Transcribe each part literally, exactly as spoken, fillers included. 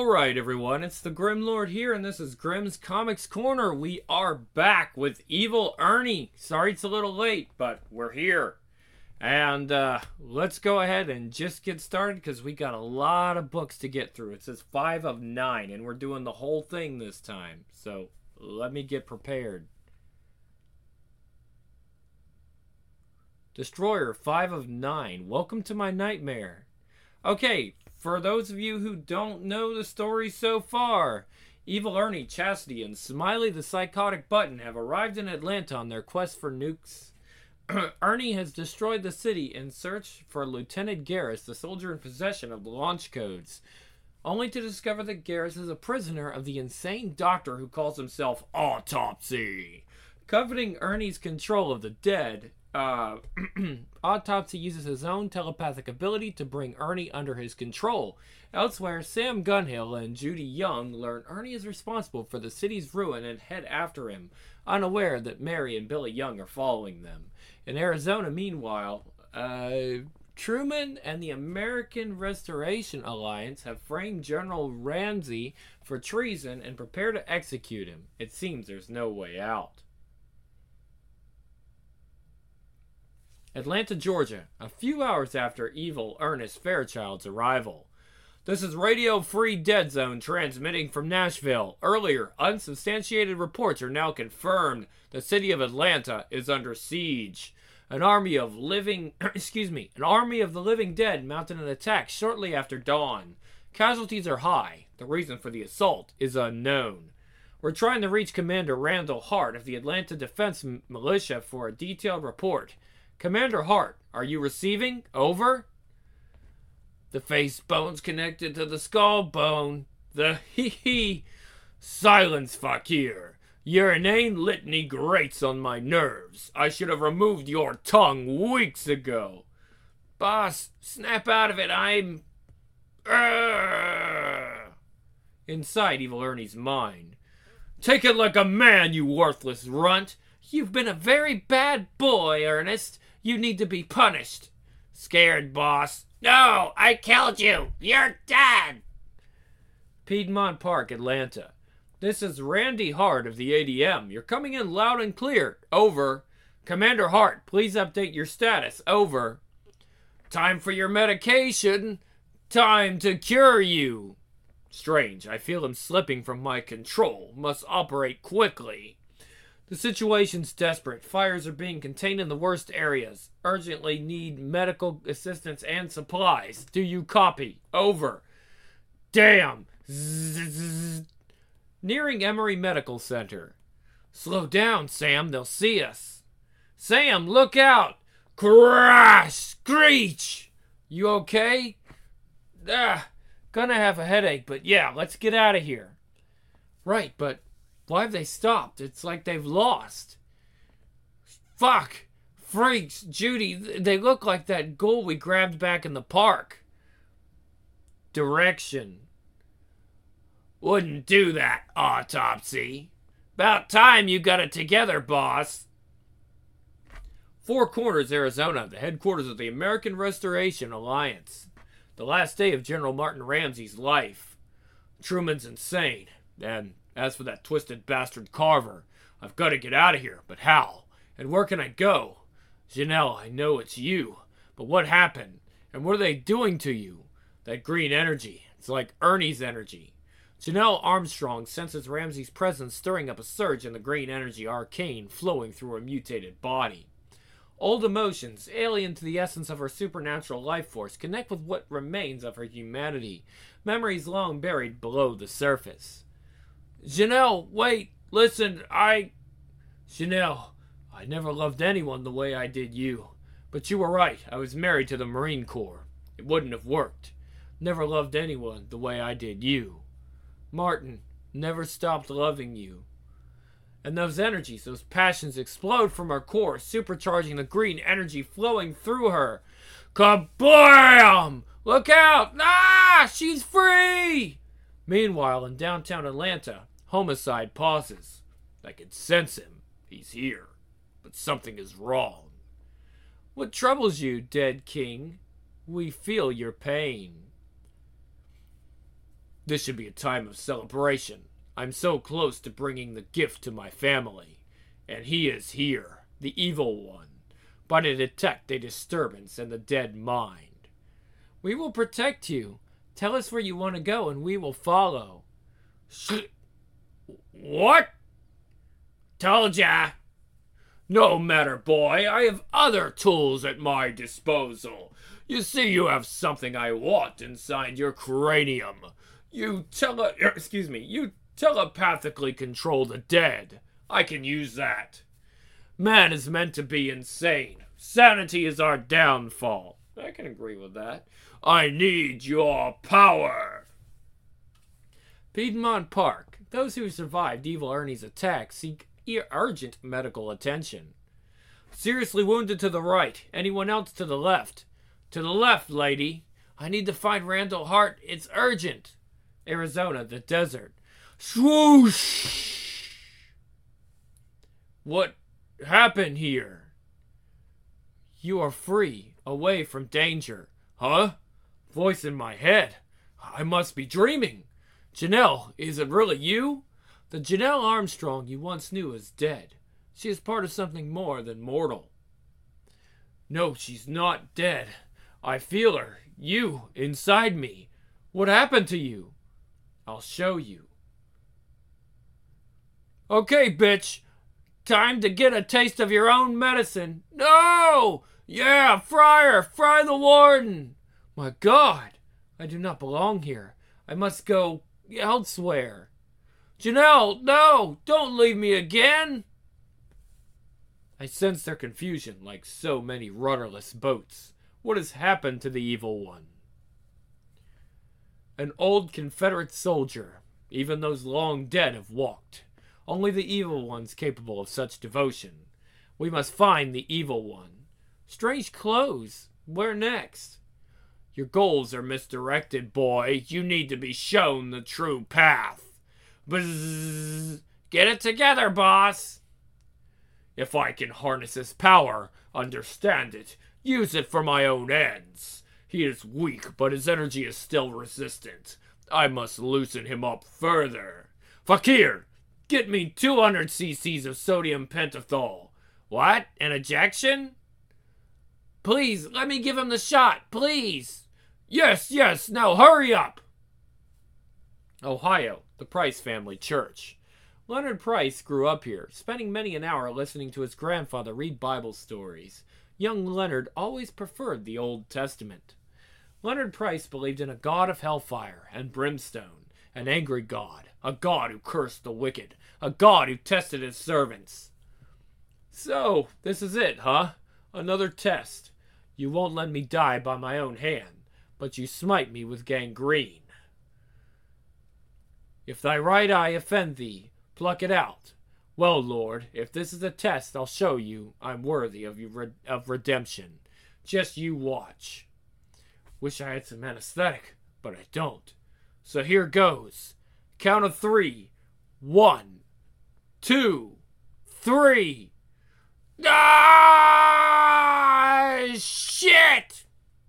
Alright everyone, it's the Grim Lord here, and this is Grimm's Comics Corner. We are back with Evil Ernie. Sorry it's a little late, but we're here. And uh, let's go ahead and just get started, because we got a lot of books to get through. It says five of nine, and we're doing the whole thing this time. So, let me get prepared. Destroyer, five of nine. Welcome to my nightmare. Okay, for those of you who don't know the story so far, Evil Ernie, Chastity, and Smiley the Psychotic Button have arrived in Atlanta on their quest for nukes. Ernie has destroyed the city in search for Lieutenant Garrus, the soldier in possession of the launch codes, only to discover that Garrus is a prisoner of the insane doctor who calls himself Autopsy. Coveting Ernie's control of the dead, Uh, Autopsy uses his own telepathic ability to bring Ernie under his control. Elsewhere, Sam Gunhill and Judy Young learn Ernie is responsible for the city's ruin and head after him, unaware that Mary and Billy Young are following them. In Arizona, meanwhile, uh, Truman and the American Restoration Alliance have framed General Ramsey for treason and prepare to execute him. It seems there's no way out. Atlanta, Georgia, a few hours after Evil Ernest Fairchild's arrival. This is Radio Free Dead Zone transmitting from Nashville. Earlier, unsubstantiated reports are now confirmed the city of Atlanta is under siege. An army of living, excuse me, an army of the living dead mounted an attack shortly after dawn. Casualties are high. The reason for the assault is unknown. We're trying to reach Commander Randall Hart of the Atlanta Defense Militia for a detailed report. Commander Hart, are you receiving? Over. The face bone's connected to the skull bone. The hee-hee. Silence, Fakir. Your inane litany grates on my nerves. I should have removed your tongue weeks ago. Boss, snap out of it. I'm... Urgh. Inside Evil Ernie's mind. Take it like a man, you worthless runt. You've been a very bad boy, Ernest. You need to be punished. Scared, boss. No, I killed you. You're dead. Piedmont Park, Atlanta. This is Randy Hart of the A D M. You're coming in loud and clear. Over. Commander Hart, please update your status. Over. Time for your medication. Time to cure you. Strange. I feel him slipping from my control. Must operate quickly. The situation's desperate. Fires are being contained in the worst areas. Urgently need medical assistance and supplies. Do you copy? Over. Damn. Zzz. Nearing Emory Medical Center. Slow down, Sam. They'll see us. Sam, look out. Crash! Screech! You okay? Ah, gonna have a headache, but yeah, let's get out of here. Right, but... why have they stopped? It's like they've lost. Fuck. Freaks. Judy, they look like that ghoul we grabbed back in the park. Direction. Wouldn't do that, Autopsy. About time you got it together, boss. Four Corners, Arizona, the headquarters of the American Restoration Alliance. The last day of General Martin Ramsey's life. Truman's insane, and... as for that twisted bastard Carver, I've got to get out of here, but how? And where can I go? Janelle, I know it's you, but what happened? And what are they doing to you? That green energy, it's like Ernie's energy. Janelle Armstrong senses Ramsey's presence stirring up a surge in the green energy arcane flowing through her mutated body. Old emotions, alien to the essence of her supernatural life force, connect with what remains of her humanity, memories long buried below the surface. Janelle, wait, listen, I... Janelle, I never loved anyone the way I did you. But you were right, I was married to the Marine Corps. It wouldn't have worked. Never loved anyone the way I did you. Martin, never stopped loving you. And those energies, those passions explode from her core, supercharging the green energy flowing through her. Kablam! Look out! Ah! She's free! Meanwhile, in downtown Atlanta, Homicide pauses. I can sense him. He's here. But something is wrong. What troubles you, dead king? We feel your pain. This should be a time of celebration. I'm so close to bringing the gift to my family. And he is here, the evil one, but to detect a disturbance in the dead mind. We will protect you. Tell us where you want to go and we will follow. Sh- what? Told ya. No matter, boy. I have other tools at my disposal. You see, you have something I want inside your cranium. You tele- excuse me, you telepathically control the dead. I can use that. Man is meant to be insane. Sanity is our downfall. I can agree with that. I need your power. Piedmont Park. Those who survived Evil Ernie's attack seek urgent medical attention. Seriously wounded to the right. Anyone else to the left? To the left, lady. I need to find Randall Hart. It's urgent. Arizona, the desert. Swoosh! What happened here? You are free, away from danger. Huh? Voice in my head. I must be dreaming. Janelle, is it really you? The Janelle Armstrong you once knew is dead. She is part of something more than mortal. No, she's not dead. I feel her. You, inside me. What happened to you? I'll show you. Okay, bitch. Time to get a taste of your own medicine. No! Yeah, fry her! Fry the warden! My God! I do not belong here. I must go elsewhere. Janelle, no! Don't leave me again! I sense their confusion like so many rudderless boats. What has happened to the evil one? An old Confederate soldier. Even those long dead have walked. Only the evil one's capable of such devotion. We must find the evil one. Strange clothes. Where next? Your goals are misdirected, boy. You need to be shown the true path. Bzzz. Get it together, boss. If I can harness his power, understand it, use it for my own ends. He is weak, but his energy is still resistant. I must loosen him up further. Fakir, get me two hundred cc's of sodium pentothal. What? An ejection? Please, let me give him the shot, please. Yes, yes, now hurry up. Ohio, the Price family church. Leonard Price grew up here, spending many an hour listening to his grandfather read Bible stories. Young Leonard always preferred the Old Testament. Leonard Price believed in a God of hellfire and brimstone, an angry God, a God who cursed the wicked, a God who tested his servants. So, this is it, huh? Another test. You won't let me die by my own hand, but you smite me with gangrene. If thy right eye offend thee, pluck it out. Well, Lord, if this is a test, I'll show you I'm worthy of you of redemption. Just you watch. Wish I had some anesthetic, but I don't. So here goes. Count of three. One, two, three. Ah, shit!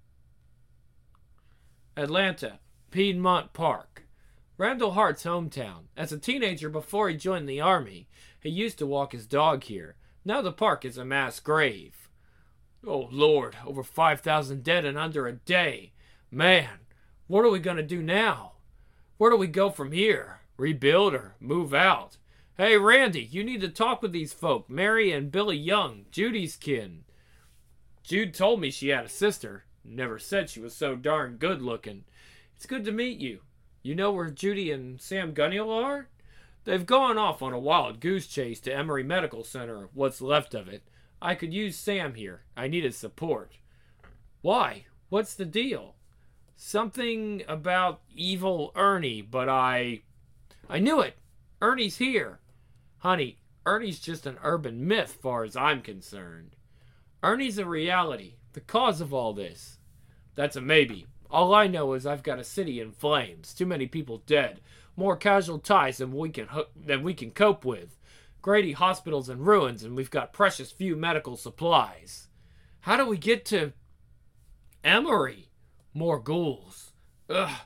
Atlanta, Piedmont Park. Randall Hart's hometown. As a teenager before he joined the army, he used to walk his dog here. Now the park is a mass grave. Oh, Lord, over five thousand dead in under a day. Man, what are we going to do now? Where do we go from here? Rebuild or move out? Hey, Randy, you need to talk with these folk. Mary and Billy Young, Judy's kin. Jude told me she had a sister. Never said she was so darn good looking. It's good to meet you. You know where Judy and Sam Gunniel are? They've gone off on a wild goose chase to Emory Medical Center, what's left of it. I could use Sam here. I need his support. Why? What's the deal? Something about evil Ernie, but I... I knew it! Ernie's here. Honey, Ernie's just an urban myth far as I'm concerned. Ernie's a reality, the cause of all this. That's a maybe. All I know is I've got a city in flames, too many people dead, more casualties than we can ho- than we can cope with. Grady Hospital's in ruins, and we've got precious few medical supplies. How do we get to Emory? More ghouls. Ugh.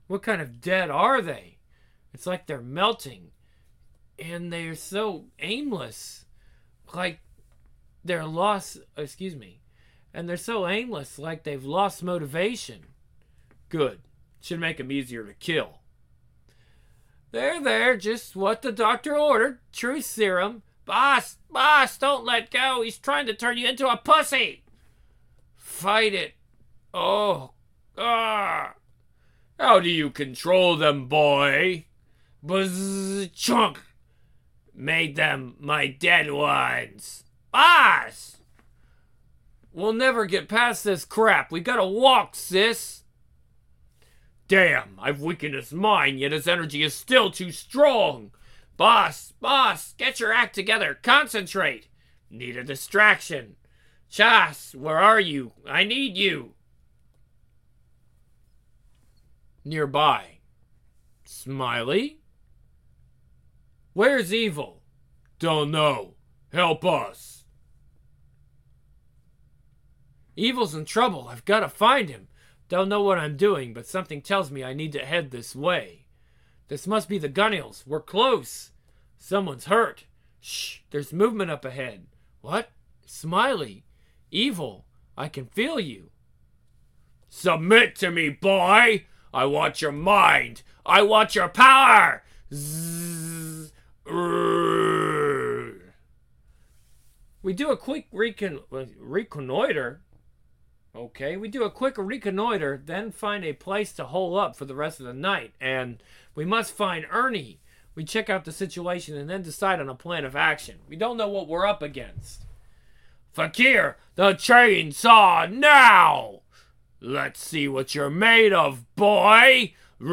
What kind of dead are they? It's like they're melting. And they're so aimless. Like they're lost, excuse me. And they're so aimless, like they've lost motivation. Good. Should make them easier to kill. There, there, just what the doctor ordered. Truth serum. Boss, boss, don't let go. He's trying to turn you into a pussy. Fight it. Oh, ah. How do you control them, boy? Buzz, chunk. Made them my dead ones. Boss! We'll never get past this crap. We gotta walk, sis. Damn, I've weakened his mind, yet his energy is still too strong. Boss, boss, get your act together. Concentrate. Need a distraction. Chas, where are you? I need you. Nearby. Smiley? Where's Evil? Don't know. Help us. Evil's in trouble. I've got to find him. Don't know what I'm doing, but something tells me I need to head this way. This must be the Gunnels. We're close. Someone's hurt. Shh, there's movement up ahead. What? Smiley. Evil. I can feel you. Submit to me, boy. I want your mind. I want your power. Zzz. We do a quick recon- reconnoiter. Okay, we do a quick reconnoiter, then find a place to hole up for the rest of the night. And we must find Ernie. We check out the situation and then decide on a plan of action. We don't know what we're up against. Fakir, the chainsaw now! Let's see what you're made of, boy!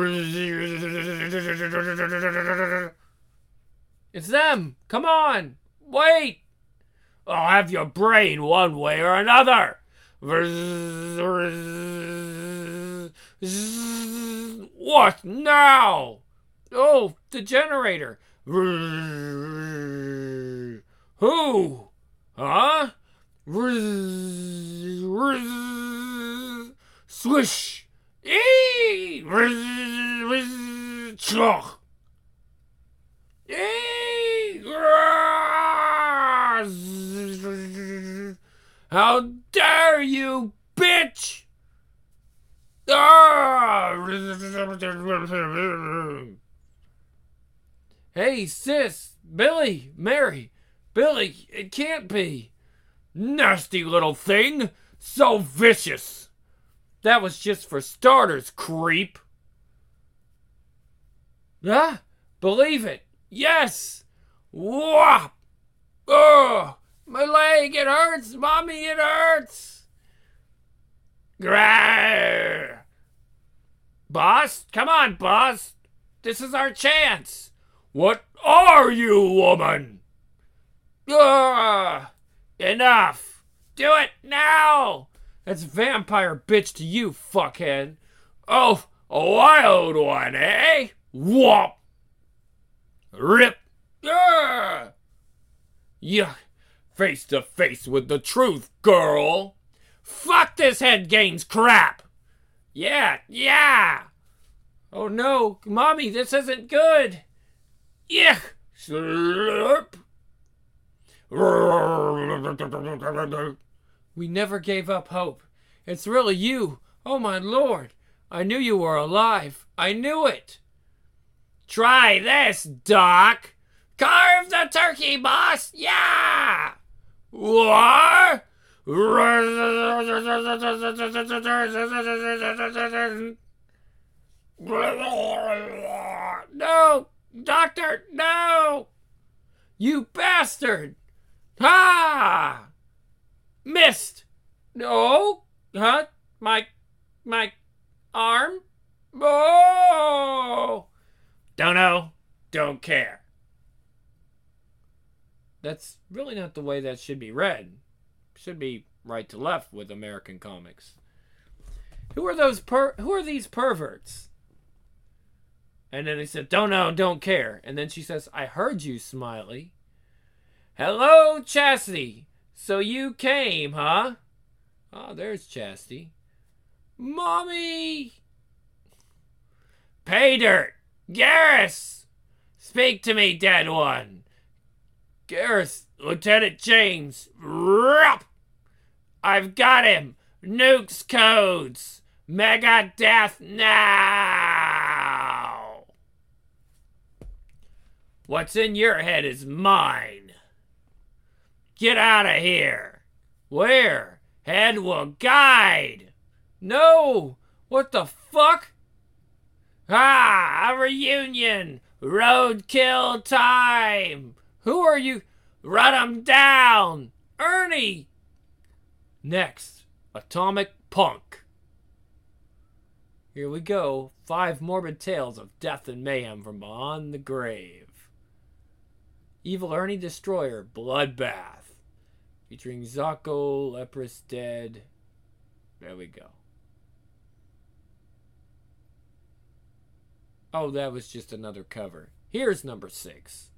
It's them! Come on! Wait! I'll have your brain one way or another! What now? Oh, the generator. Who? Huh? Swish. Eee. Choch. Eee. How dare you, bitch! Ah! Hey, sis, Billy, Mary, Billy, it can't be. Nasty little thing, so vicious. That was just for starters, creep. Ah, believe it, yes. Whop! Ugh! My leg, it hurts! Mommy, it hurts! Grrr! Boss? Come on, boss! This is our chance! What are you, woman? Ugh! Enough! Do it now! That's vampire bitch to you, fuckhead. Oh, a wild one, eh? Whop! Rip! Ugh! Yuck! Face to face with the truth, girl. Fuck this head gains crap. Yeah, yeah. Oh no, Mommy, this isn't good. Yeah. Slurp. We never gave up hope. It's really you. Oh my lord. I knew you were alive. I knew it. Try this, Doc. Carve the turkey, boss. Yeah. What? No, doctor, no! You bastard! Ha! Missed! No? Huh? My, my arm? Oh! Don't know, don't care. That's really not the way that should be read. Should be right to left with American comics. Who are those per- who are these perverts? And then he said, don't know, don't care. And then she says, I heard you, Smiley. Hello, Chastity. So you came, huh? Oh, there's Chastity. Mommy! Pay dirt! Garrus! Speak to me, dead one! Garrus, Lieutenant James. Rup! I've got him! Nukes codes! Mega death now! What's in your head is mine. Get out of here. Where? Head will guide. No! What the fuck? Ah! A reunion! Roadkill time! Who are you? Run 'em down! Ernie! Next, Atomic Punk. Here we go. Five morbid tales of death and mayhem from beyond the grave. Evil Ernie Destroyer, Bloodbath. Featuring Zocco, Leprous Dead. There we go. Oh, that was just another cover. Here's number six.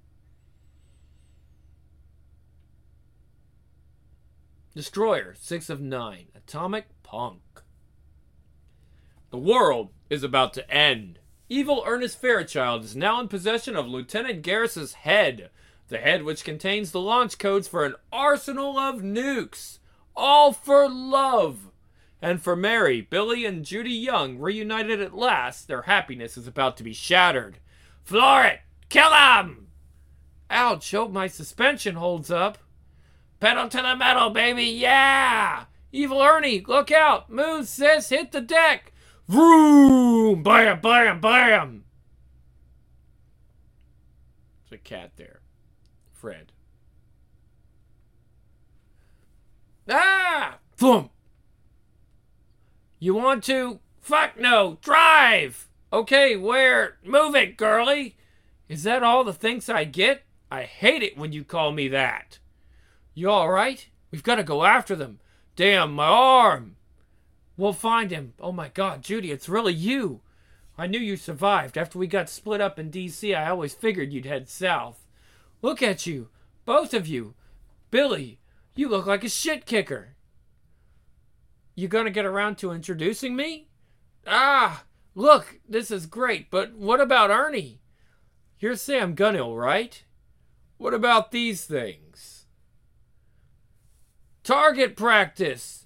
Destroyer, six of nine. Atomic Punk. The world is about to end. Evil Ernest Fairchild is now in possession of Lieutenant Garrus's head. The head which contains the launch codes for an arsenal of nukes. All for love. And for Mary, Billy, and Judy Young, reunited at last, their happiness is about to be shattered. Floor it! Kill him! Ouch, hope my suspension holds up. Pedal to the metal, baby, yeah! Evil Ernie, look out! Move, sis, hit the deck! Vroom! Bam, bam, bam! There's a cat there. Fred. Ah! Thump! You want to? Fuck no! Drive! Okay, where? Move it, girly! Is that all the thanks I get? I hate it when you call me that. You alright? We've got to go after them. Damn, my arm! We'll find him. Oh my god, Judy, it's really you. I knew you survived. After we got split up in D C, I always figured you'd head south. Look at you. Both of you. Billy, you look like a shit kicker. You gonna get around to introducing me? Ah, look, this is great, but what about Ernie? You're Sam Gunhill, right? What about these things? Target practice!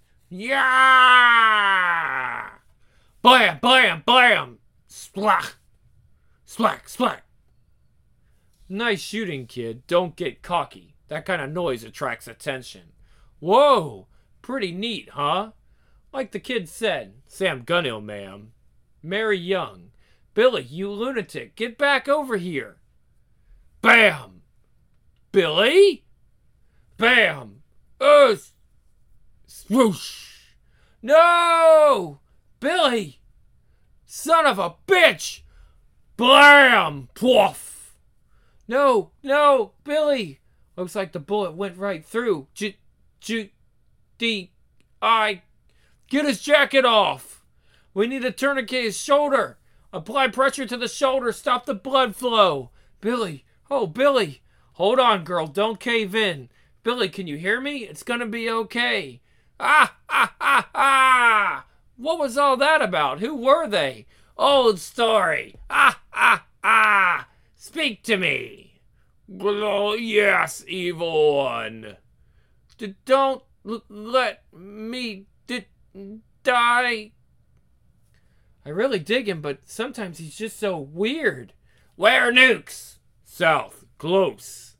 Yeah! Blam, blam, blam! Splack! Splack, splack! Nice shooting, kid. Don't get cocky. That kind of noise attracts attention. Whoa! Pretty neat, huh? Like the kid said, Sam Gunhill, ma'am. Mary Young. Billy, you lunatic, get back over here. Bam! Billy? Bam! Uh, swoosh! No! Billy! Son of a bitch! Blam! Poof! No, no, Billy! Looks like the bullet went right through. J, J, D, I. Get his jacket off! We need to tourniquet his shoulder. Apply pressure to the shoulder. Stop the blood flow. Billy. Oh, Billy. Hold on, girl. Don't cave in. Billy, can you hear me? It's gonna be okay. Ah, ah, ah, ah! What was all that about? Who were they? Old story. Ah, ah, ah! Speak to me. Oh, yes, evil one. D- don't l- let me d- die. I really dig him, but sometimes he's just so weird. Where nukes? South. Close.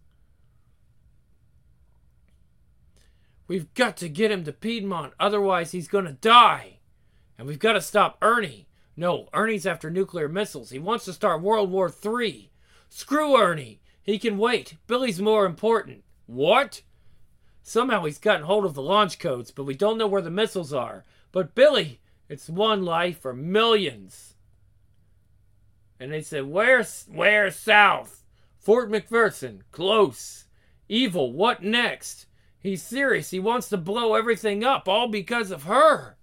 We've got to get him to Piedmont, otherwise he's gonna die. And we've got to stop Ernie. No, Ernie's after nuclear missiles. He wants to start World War Three. Screw Ernie. He can wait. Billy's more important. What? Somehow he's gotten hold of the launch codes, but we don't know where the missiles are. But Billy, it's one life or millions. And they said, where, where south? Fort McPherson. Close. Evil, what next? He's serious. He wants to blow everything up, all because of her.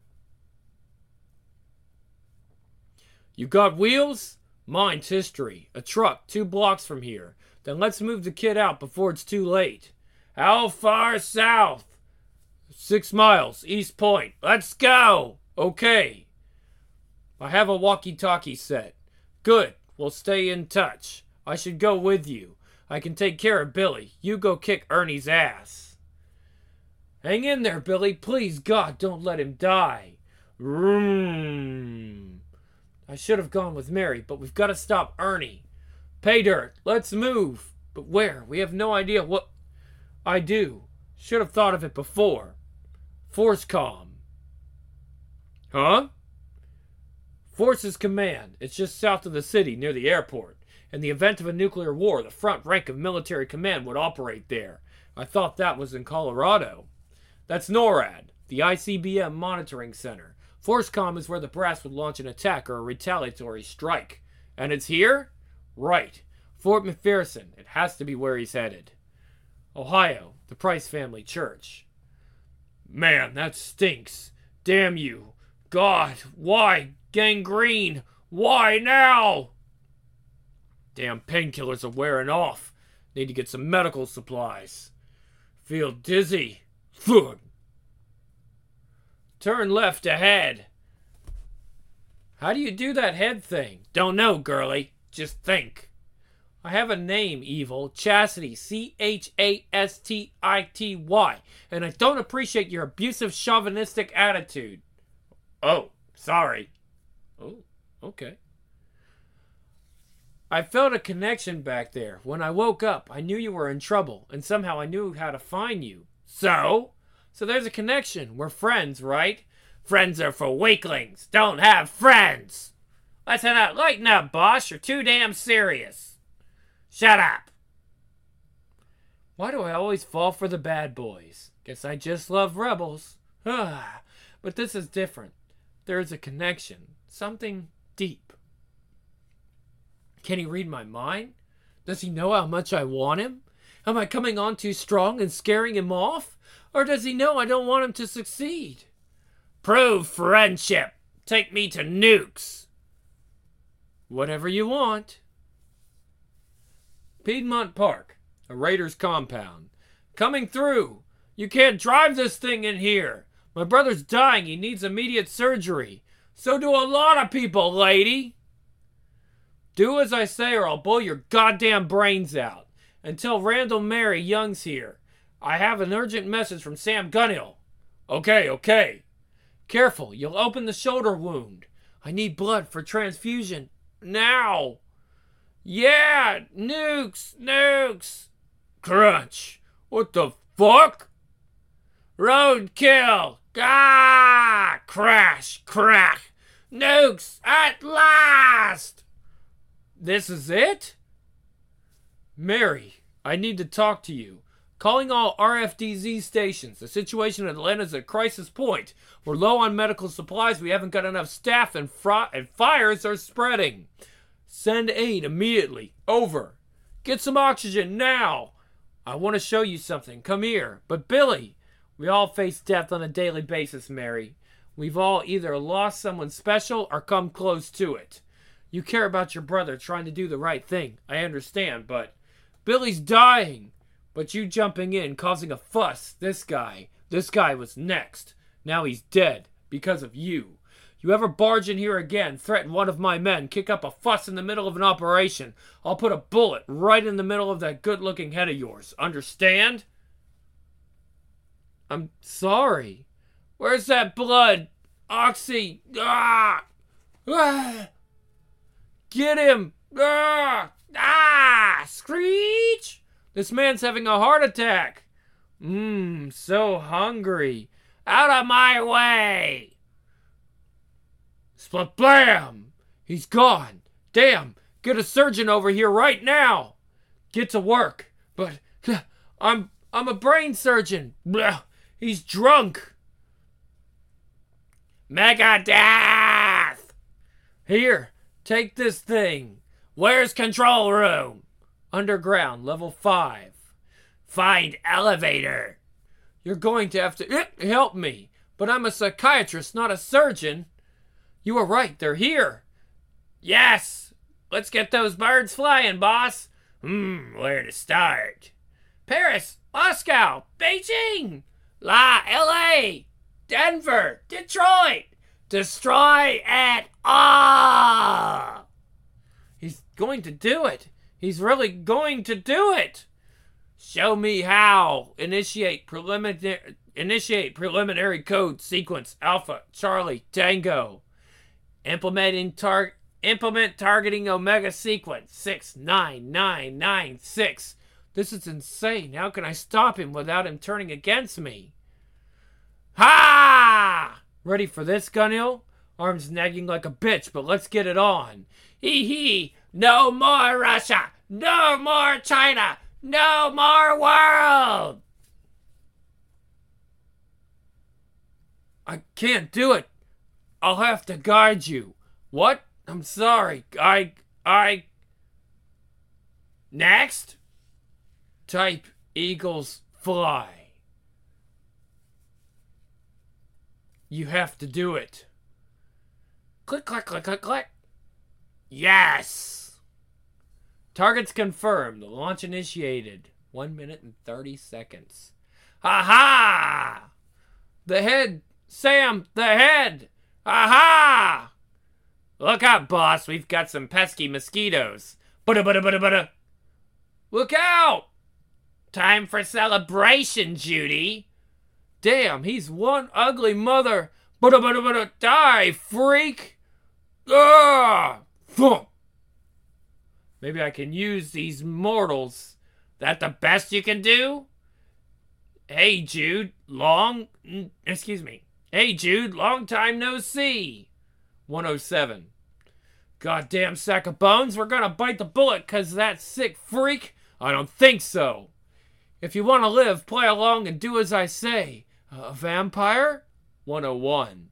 You got wheels? Mine's history. A truck, two blocks from here. Then let's move the kid out before it's too late. How far south? Six miles, East Point. Let's go! Okay. I have a walkie-talkie set. Good. We'll stay in touch. I should go with you. I can take care of Billy. You go kick Ernie's ass. Hang in there, Billy. Please, God, don't let him die. Vroom. I should have gone with Mary, but we've got to stop Ernie. Pay dirt. Let's move. But where? We have no idea what... I do. Should have thought of it before. Forcecom. Huh? Forces Command. It's just south of the city, near the airport. In the event of a nuclear war, the front rank of military command would operate there. I thought that was in Colorado. That's NORAD, the I C B M Monitoring Center. Forcecom is where the brass would launch an attack or a retaliatory strike. And it's here? Right. Fort McPherson. It has to be where he's headed. Ohio, the Price Family Church. Man, that stinks. Damn you. God, why? Gangrene. Why now? Damn painkillers are wearing off. Need to get some medical supplies. Feel dizzy. Thud. Turn left ahead. How do you do that head thing? Don't know, girlie. Just think. I have a name, Evil. Chastity. C H A S T I T Y. And I don't appreciate your abusive, chauvinistic attitude. Oh, sorry. Oh, okay. I felt a connection back there. When I woke up, I knew you were in trouble, and somehow I knew how to find you. So? So there's a connection. We're friends, right? Friends are for weaklings. Don't have friends. Let's head out. Lighten up, boss. You're too damn serious. Shut up. Why do I always fall for the bad boys? Guess I just love rebels. Ah, but this is different. There is a connection. Something deep. Can he read my mind? Does he know how much I want him? Am I coming on too strong and scaring him off? Or does he know I don't want him to succeed? Prove friendship. Take me to Nukes. Whatever you want. Piedmont Park, a Raiders compound. Coming through. You can't drive this thing in here. My brother's dying. He needs immediate surgery. So do a lot of people, lady. Do as I say or I'll blow your goddamn brains out. And tell Randall Mary Young's here. I have an urgent message from Sam Gunhill. Okay, okay. Careful, you'll open the shoulder wound. I need blood for transfusion. Now. Yeah, Nukes, Nukes. Crunch. What the fuck? Roadkill. Ah! Crash, crack. Nukes at last. This is it? Mary, I need to talk to you. Calling all R F D Z stations. The situation in Atlanta is at crisis point. We're low on medical supplies. We haven't got enough staff and, fr- and fires are spreading. Send aid immediately. Over. Get some oxygen now. I want to show you something. Come here. But Billy, we all face death on a daily basis, Mary. We've all either lost someone special or come close to it. You care about your brother trying to do the right thing. I understand, but Billy's dying. But you jumping in, causing a fuss. This guy. This guy was next. Now he's dead. Because of you. You ever barge in here again, threaten one of my men, kick up a fuss in the middle of an operation, I'll put a bullet right in the middle of that good-looking head of yours. Understand? I'm sorry. Where's that blood? Oxy. Ah! Ah! Get him! Ah! Ah! Screech! This man's having a heart attack. Mmm, so hungry. Out of my way! Splat-blam! He's gone. Damn, get a surgeon over here right now. Get to work. But I'm I'm a brain surgeon. Blah, he's drunk. Megadeth! Here, take this thing. Where's control room? Underground, level five. Find elevator. You're going to have to help me, but I'm a psychiatrist, not a surgeon. You were right, they're here. Yes! Let's get those birds flying, boss. Hmm, where to start? Paris, Moscow, Beijing, La L A, Denver, Detroit. Destroy it all! going to do it. He's really going to do it. Show me how. Initiate preliminary initiate preliminary code sequence Alpha Charlie Tango. Implementing tar implement targeting Omega sequence six nine nine nine six. This is insane. How can I stop him without him turning against me? Ha! Ready for this, Gunhill? Arms nagging like a bitch, but let's get it on. Hee hee! No more Russia! No more China! No more world! I can't do it. I'll have to guide you. What? I'm sorry. I... I... Next? Type eagles fly. You have to do it. Click, click, click, click, click. Yes! Targets confirmed. The launch initiated. One minute and thirty seconds. Ha ha! The head! Sam, the head! Ha ha! Look up, boss. We've got some pesky mosquitoes. Butta butta butta butta. Look out! Time for celebration, Judy. Damn, he's one ugly mother. Butta butta butta. Die, freak! Ah! Thump! Maybe I can use these mortals. That the best you can do? Hey, Jude. Long... Excuse me. Hey, Jude. Long time no see. one oh seven. Goddamn sack of bones. We're gonna bite the bullet because of that sick freak? I don't think so. If you want to live, play along and do as I say. Uh, a vampire? one oh one.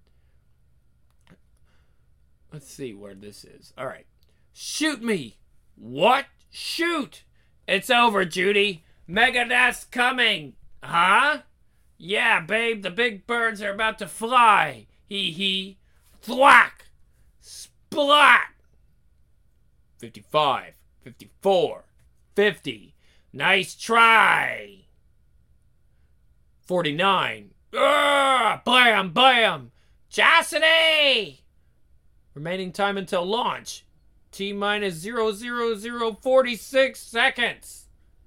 Let's see where this is. All right. Shoot me. What? Shoot. It's over, Judy. Megadeth's coming. Huh? Yeah, babe. The big birds are about to fly. Hee hee. Thwack. Splat. fifty-five. fifty-four. fifty. Nice try. forty-nine. Urgh! Blam, blam. Chastity! Remaining time until launch. T minus zero zero zero forty-six seconds.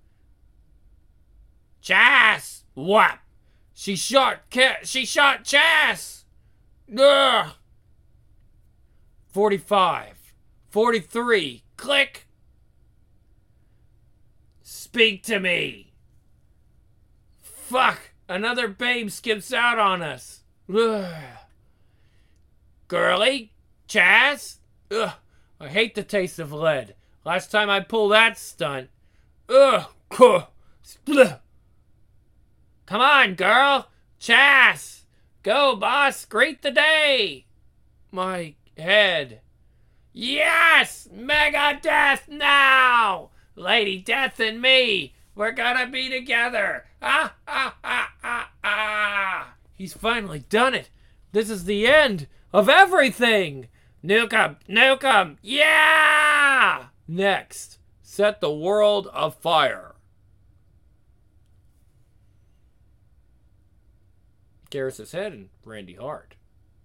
Chas! What? She shot Ca- She shot Chas! Ugh! forty-five. forty-three. Click! Speak to me. Fuck! Another babe skips out on us. Ugh. Girly? Chas? Ugh. I hate the taste of lead. Last time I pulled that stunt. Ugh. Come on, girl. Chas. Go, boss. Greet the day. My head. Yes! Megadeth now! Lady Death and me. We're gonna be together. Ah, ah, ah, ah, ah. He's finally done it. This is the end of everything. Nuke 'em, nuke 'em, yeah! Next, set the world afire. Garrus's head and Randy Hart.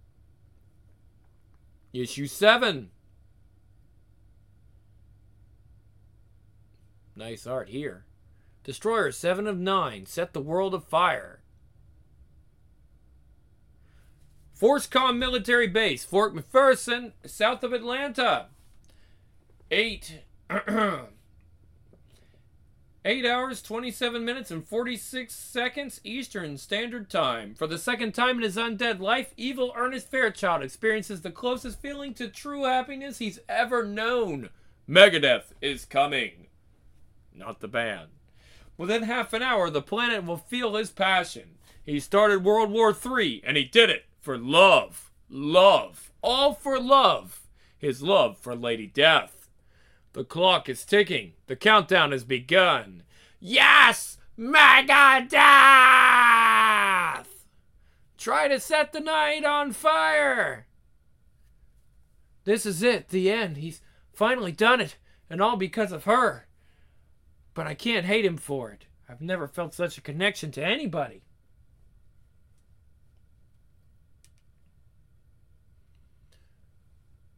Issue seven. Nice art here. Destroyer seven of nine. Set the world afire. ForceCom military base. Fort McPherson, south of Atlanta. Eight. Eight hours, twenty-seven minutes, and forty-six seconds Eastern Standard Time. For the second time in his undead life, evil Ernest Fairchild experiences the closest feeling to true happiness he's ever known. Megadeth is coming. Not the band. Within half an hour, the planet will feel his passion. He started World War Three, and he did it for love. Love. All for love. His love for Lady Death. The clock is ticking. The countdown has begun. Yes! Megadeth! Try to set the night on fire! This is it, the end. He's finally done it, and all because of her. But I can't hate him for it. I've never felt such a connection to anybody.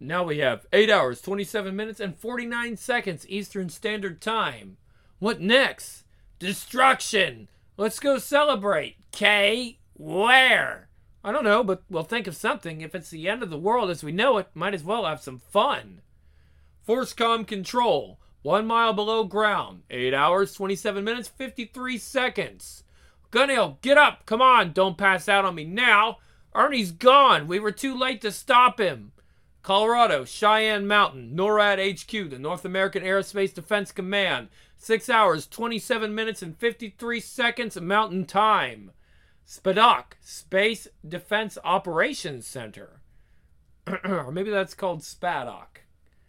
Now we have eight hours, twenty-seven minutes, and forty-nine seconds Eastern Standard Time. What next? Destruction! Let's go celebrate. K, where? I don't know, but we'll think of something. If it's the end of the world as we know it, might as well have some fun. Forcecom control. One mile below ground. Eight hours, twenty-seven minutes, fifty-three seconds. Gunhill, get up. Come on, don't pass out on me now. Ernie's gone. We were too late to stop him. Colorado, Cheyenne Mountain, NORAD H Q, the North American Aerospace Defense Command. Six hours, twenty-seven minutes, and fifty-three seconds Mountain Time. Spadok, Space Defense Operations Center. Or maybe that's called Spadok.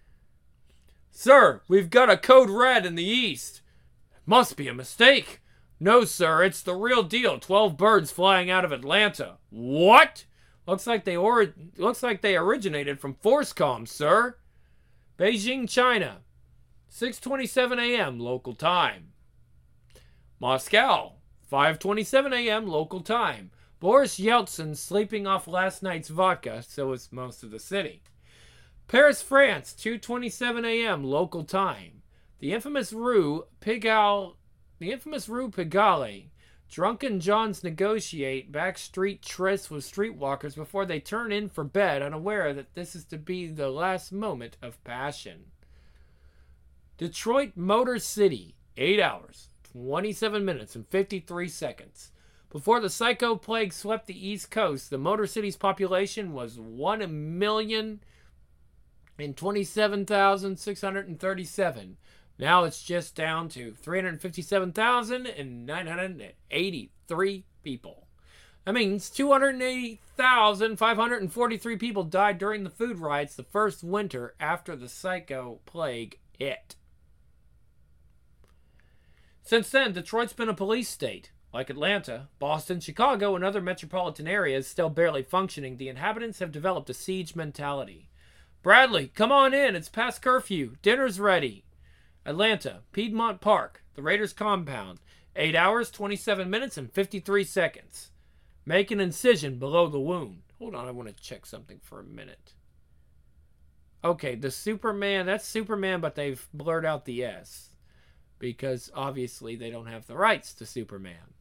Sir, we've got a code red in the east. Must be a mistake. No, sir, it's the real deal. Twelve birds flying out of Atlanta. What? Looks like they or looks like they originated from Forcecom, sir. Beijing, China. six twenty-seven a.m. local time. Moscow, five twenty-seven a.m. local time. Boris Yeltsin sleeping off last night's vodka, so is most of the city. Paris, France, two twenty-seven a.m. local time. The infamous Rue Pigalle, the infamous Rue Pigalle. Drunken Johns negotiate backstreet trysts with streetwalkers before they turn in for bed, unaware that this is to be the last moment of passion. Detroit Motor City, eight hours, twenty-seven minutes, and fifty-three seconds. Before the psycho plague swept the East Coast, the Motor City's population was one million twenty-seven thousand six hundred thirty-seven. Now it's just down to three hundred fifty-seven thousand nine hundred eighty-three people. That means two hundred eighty thousand five hundred forty-three people died during the food riots the first winter after the psycho plague hit. Since then, Detroit's been a police state. Like Atlanta, Boston, Chicago, and other metropolitan areas still barely functioning, the inhabitants have developed a siege mentality. Bradley, come on in. It's past curfew. Dinner's ready. Atlanta, Piedmont Park, the Raiders compound. eight hours, twenty-seven minutes, and fifty-three seconds. Make an incision below the wound. Hold on, I want to check something for a minute. Okay, the Superman, that's Superman, but they've blurred out the S. Because obviously they don't have the rights to Superman.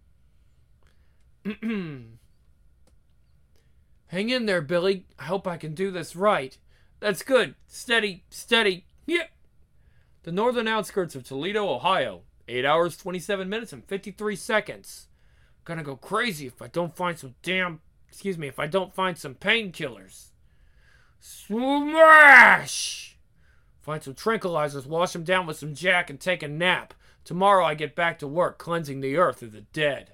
Hang in there, Billy. I hope I can do this right. That's good. Steady, steady. Yep. The northern outskirts of Toledo, Ohio. eight hours, twenty-seven minutes, and fifty-three seconds. Gonna go crazy if I don't find some damn... Excuse me, if I don't find some painkillers. Smash! Find some tranquilizers, wash them down with some Jack, and take a nap. Tomorrow I get back to work, cleansing the earth of the dead.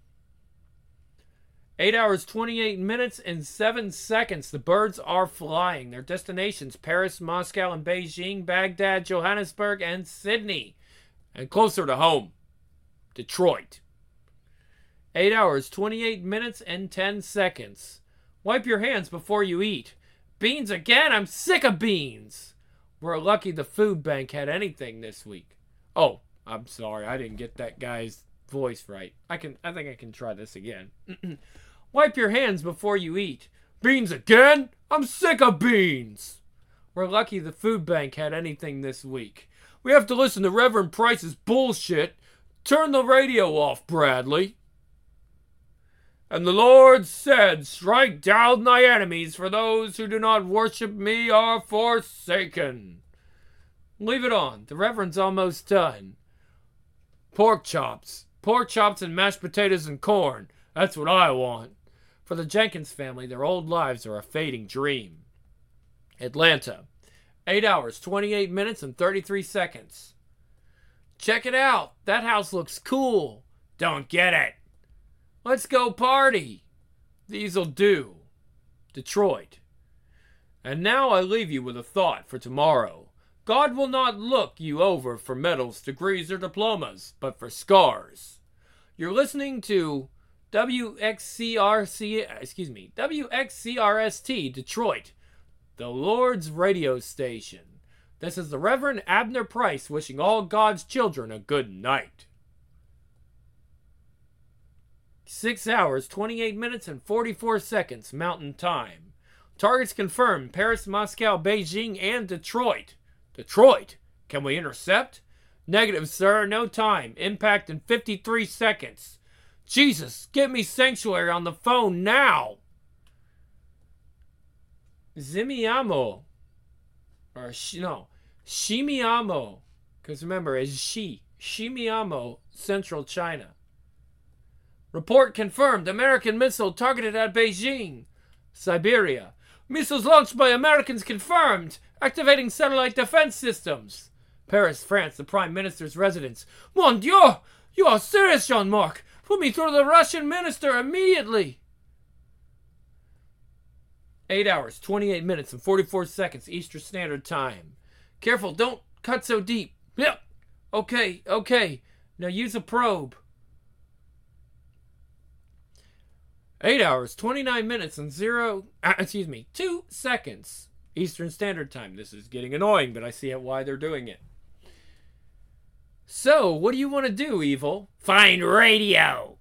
eight hours, twenty-eight minutes, and seven seconds. The birds are flying. Their destinations, Paris, Moscow, and Beijing, Baghdad, Johannesburg, and Sydney. And closer to home, Detroit. eight hours, twenty-eight minutes, and ten seconds. Wipe your hands before you eat. Beans again? I'm sick of beans. We're lucky the food bank had anything this week. Oh, I'm sorry. I didn't get that guy's voice right. I can. I think I can try this again. Wipe your hands before you eat. Beans again? I'm sick of beans. We're lucky the food bank had anything this week. We have to listen to Reverend Price's bullshit. Turn the radio off, Bradley. And the Lord said, strike down thy enemies, for those who do not worship me are forsaken. Leave it on. The Reverend's almost done. Pork chops. Pork chops and mashed potatoes and corn. That's what I want. For the Jenkins family, their old lives are a fading dream. Atlanta. eight hours, twenty-eight minutes, and thirty-three seconds. Check it out. That house looks cool. Don't get it. Let's go party. These'll do. Detroit. And now I leave you with a thought for tomorrow. God will not look you over for medals, degrees, or diplomas, but for scars. You're listening to W X C R C, excuse me, W X C R S T Detroit, the Lord's radio station. This is the Reverend Abner Price wishing all God's children a good night. Six hours, twenty-eight minutes, and forty-four seconds Mountain Time. Targets confirmed. Paris, Moscow, Beijing, and Detroit. Detroit? Can we intercept? Negative, sir. No time. Impact in fifty-three seconds. Jesus, get me Sanctuary on the phone now. Zimiamo. Or, sh- no. Shimiamo. Because remember, it's she. Shimiamo, Central China. Report confirmed. American missile targeted at Beijing. Siberia. Missiles launched by Americans confirmed. Activating satellite defense systems. Paris, France, the Prime Minister's residence. Mon Dieu! You are serious, Jean-Marc! Put me through the Russian minister immediately! eight hours, twenty-eight minutes, and forty-four seconds Eastern Standard Time. Careful, don't cut so deep. Yep. Okay, okay. Now use a probe. eight hours, twenty-nine minutes, and zero, uh, excuse me, two seconds Eastern Standard Time. This is getting annoying, but I see why they're doing it. So, what do you want to do, Evil? Find radio.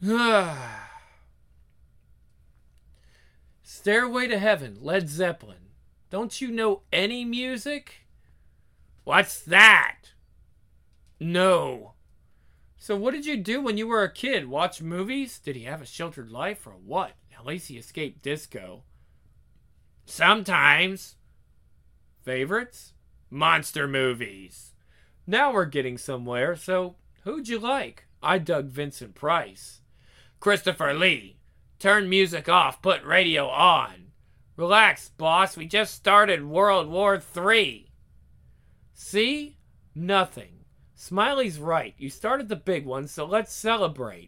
Stairway to Heaven, Led Zeppelin. Don't you know any music? What's that? No. So what did you do when you were a kid? Watch movies? Did he have a sheltered life or what? At least he escaped disco. Sometimes. Favorites? Monster movies. Now we're getting somewhere, so who'd you like? I dug Vincent Price. Christopher Lee. Turn music off, put radio on. Relax, boss, we just started World War Three. See? Nothing. Smiley's right. You started the big one, so let's celebrate.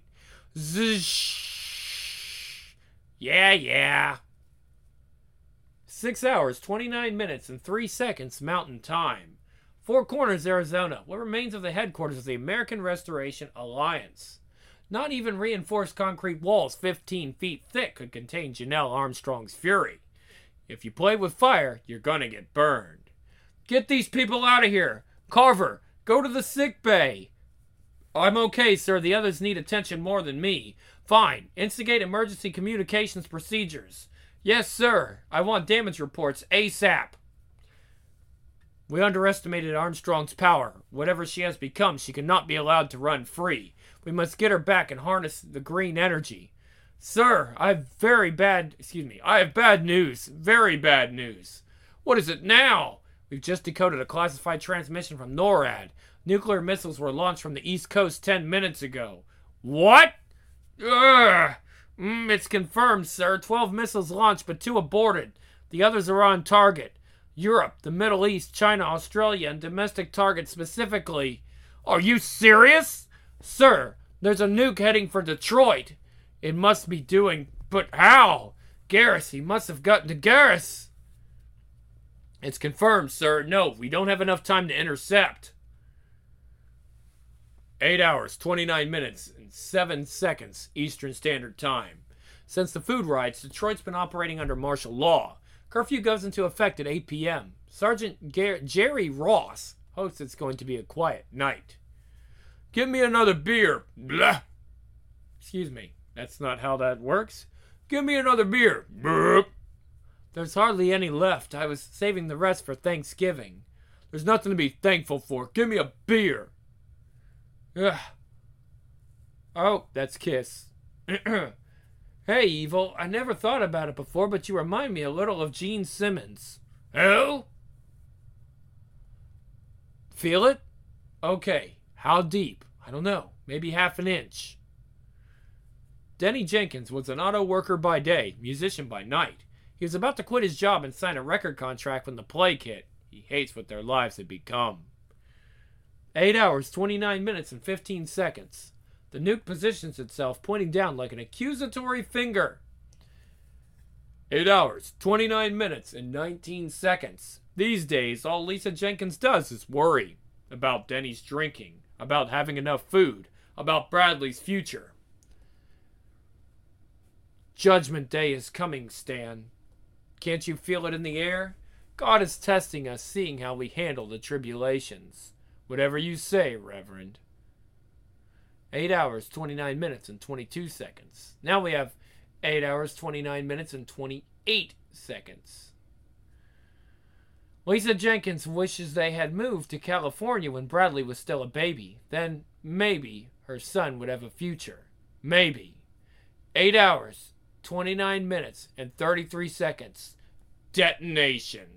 Zzz. Yeah, yeah. Six hours, twenty-nine minutes, and three seconds Mountain Time. Four Corners, Arizona. What remains of the headquarters of the American Restoration Alliance? Not even reinforced concrete walls fifteen feet thick could contain Janelle Armstrong's fury. If you play with fire, you're gonna get burned. Get these people out of here. Carver, go to the sick bay. I'm okay, sir. The others need attention more than me. Fine. Instigate emergency communications procedures. Yes, sir. I want damage reports ASAP. We underestimated Armstrong's power. Whatever she has become, she cannot be allowed to run free. We must get her back and harness the green energy. Sir, I have very bad, excuse me, I have bad news. Very bad news. What is it now? We've just decoded a classified transmission from NORAD. Nuclear missiles were launched from the East Coast ten minutes ago. What? Ugh. Mm, it's confirmed, sir. Twelve missiles launched, but two aborted. The others are on target. Europe, the Middle East, China, Australia, and domestic targets specifically. Are you serious? Sir, there's a nuke heading for Detroit. It must be doing... But how? Garrus, he must have gotten to Garrus. It's confirmed, sir. No, we don't have enough time to intercept. Eight hours, twenty-nine minutes, and seven seconds Eastern Standard Time. Since the food riots, Detroit's been operating under martial law. Curfew goes into effect at eight p.m. Sergeant Gar- Jerry Ross hopes it's going to be a quiet night. Give me another beer. Blah. Excuse me, that's not how that works. Give me another beer. Burp. There's hardly any left. I was saving the rest for Thanksgiving. There's nothing to be thankful for. Give me a beer. Ugh. Oh, that's Kiss. Hey, Evil, I never thought about it before, but you remind me a little of Gene Simmons. Who? Feel it? Okay. How deep? I don't know. Maybe half an inch. Denny Jenkins was an auto worker by day, musician by night. He was about to quit his job and sign a record contract when the plague hit. He hates what their lives had become. Eight hours, twenty-nine minutes, and fifteen seconds. The nuke positions itself, pointing down like an accusatory finger. Eight hours, twenty-nine minutes, and nineteen seconds. These days, all Lisa Jenkins does is worry. About Denny's drinking. About having enough food. About Bradley's future. Judgment Day is coming, Stan. Can't you feel it in the air? God is testing us, seeing how we handle the tribulations. Whatever you say, Reverend. eight hours, twenty-nine minutes, and twenty-two seconds. Now we have eight hours, twenty-nine minutes, and twenty eight seconds. Lisa Jenkins wishes they had moved to California when Bradley was still a baby. Then maybe her son would have a future. Maybe. Eight hours, twenty-nine minutes, and thirty-three seconds. Detonation.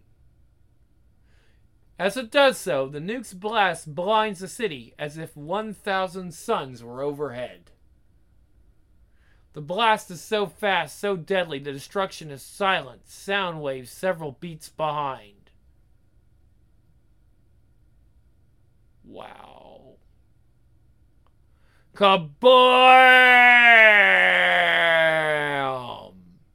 As it does so, the nuke's blast blinds the city as if one thousand suns were overhead. The blast is so fast, so deadly, the destruction is silent, sound waves several beats behind. Wow. Kablam!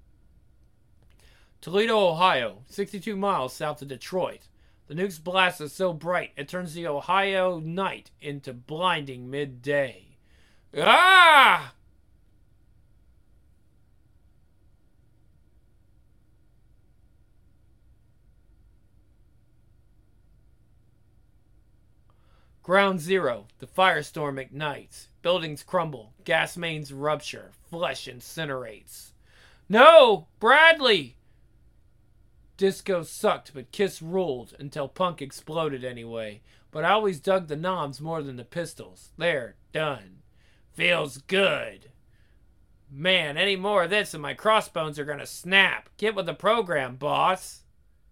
Toledo, Ohio, sixty-two miles south of Detroit. The nuke's blast is so bright, it turns the Ohio night into blinding midday. Ah! Ground Zero. The firestorm ignites. Buildings crumble. Gas mains rupture. Flesh incinerates. No! Bradley! Disco sucked, but Kiss ruled until Punk exploded anyway. But I always dug the knobs more than the pistols. There, done. Feels good. Man, any more of this and my crossbones are gonna snap. Get with the program, boss.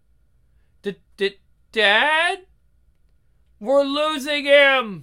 D-d-Dad? We're losing him!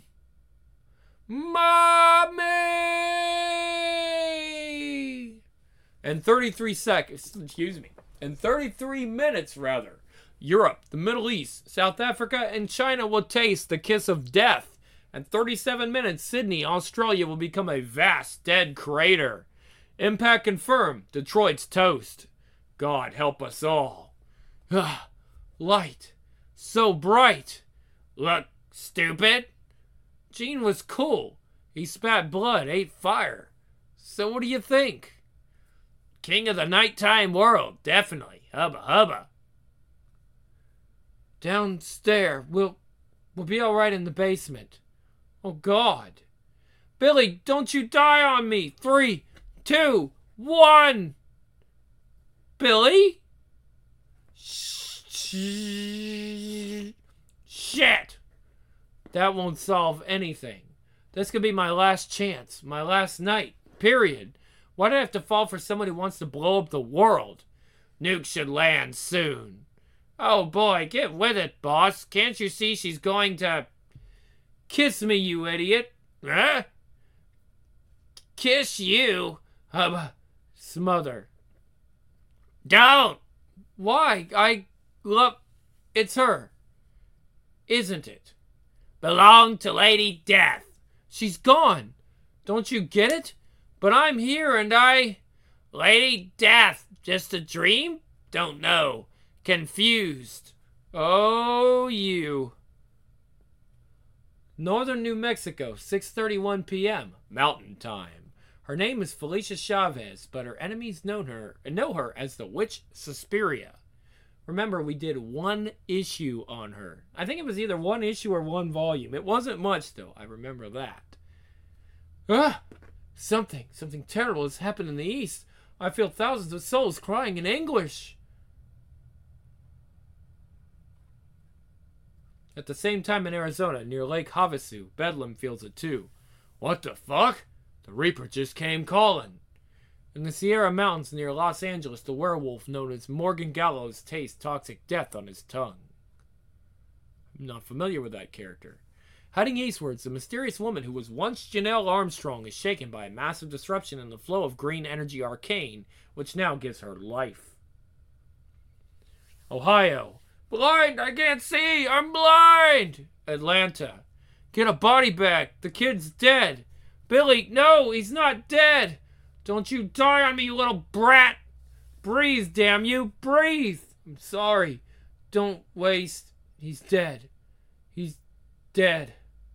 Mommy! In thirty-three seconds, excuse me, in thirty-three minutes, rather, Europe, the Middle East, South Africa, and China will taste the kiss of death. In thirty-seven minutes, Sydney, Australia will become a vast dead crater. Impact confirmed. Detroit's toast. God help us all. Ah, light. So bright. Look, stupid. Gene was cool. He spat blood, ate fire. So what do you think? King of the nighttime world, definitely. Hubba hubba. Downstairs. We'll, we'll be all right in the basement. Oh, God. Billy, don't you die on me. Three, two, one. Billy? Shh. Shit! That won't solve anything. This could be my last chance. My last night. Period. Why do I have to fall for someone who wants to blow up the world? Nuke should land soon. Oh boy, get with it, boss. Can't you see she's going to... Kiss me, you idiot. Huh? Kiss you? Um, smother. Don't! Why? I... Look, it's her. Isn't it? Belong to Lady Death. She's gone. Don't you get it? But I'm here and I... Lady Death. Just a dream? Don't know. Confused. Oh, you. Northern New Mexico, six thirty-one p.m. Mountain Time. Her name is Felicia Chavez, but her enemies know her, know her as the Witch Suspiria. Remember, we did one issue on her. I think it was either one issue or one volume. It wasn't much, though. I remember that. Ah! Something, something terrible has happened in the East. I feel thousands of souls crying in anguish. At the same time in Arizona, near Lake Havasu, Bedlam feels it too. What the fuck? The Reaper just came calling. In the Sierra Mountains near Los Angeles, the werewolf known as Morgan Gallows tastes toxic death on his tongue. I'm not familiar with that character. Heading eastwards, the mysterious woman who was once Janelle Armstrong is shaken by a massive disruption in the flow of green energy arcane, which now gives her life. Ohio. Blind! I can't see! I'm blind! Atlanta. Get a body back! The kid's dead! Billy, no! He's not dead! Don't you die on me, you little brat! Breathe, damn you! Breathe! I'm sorry. Don't waste. He's dead. He's dead.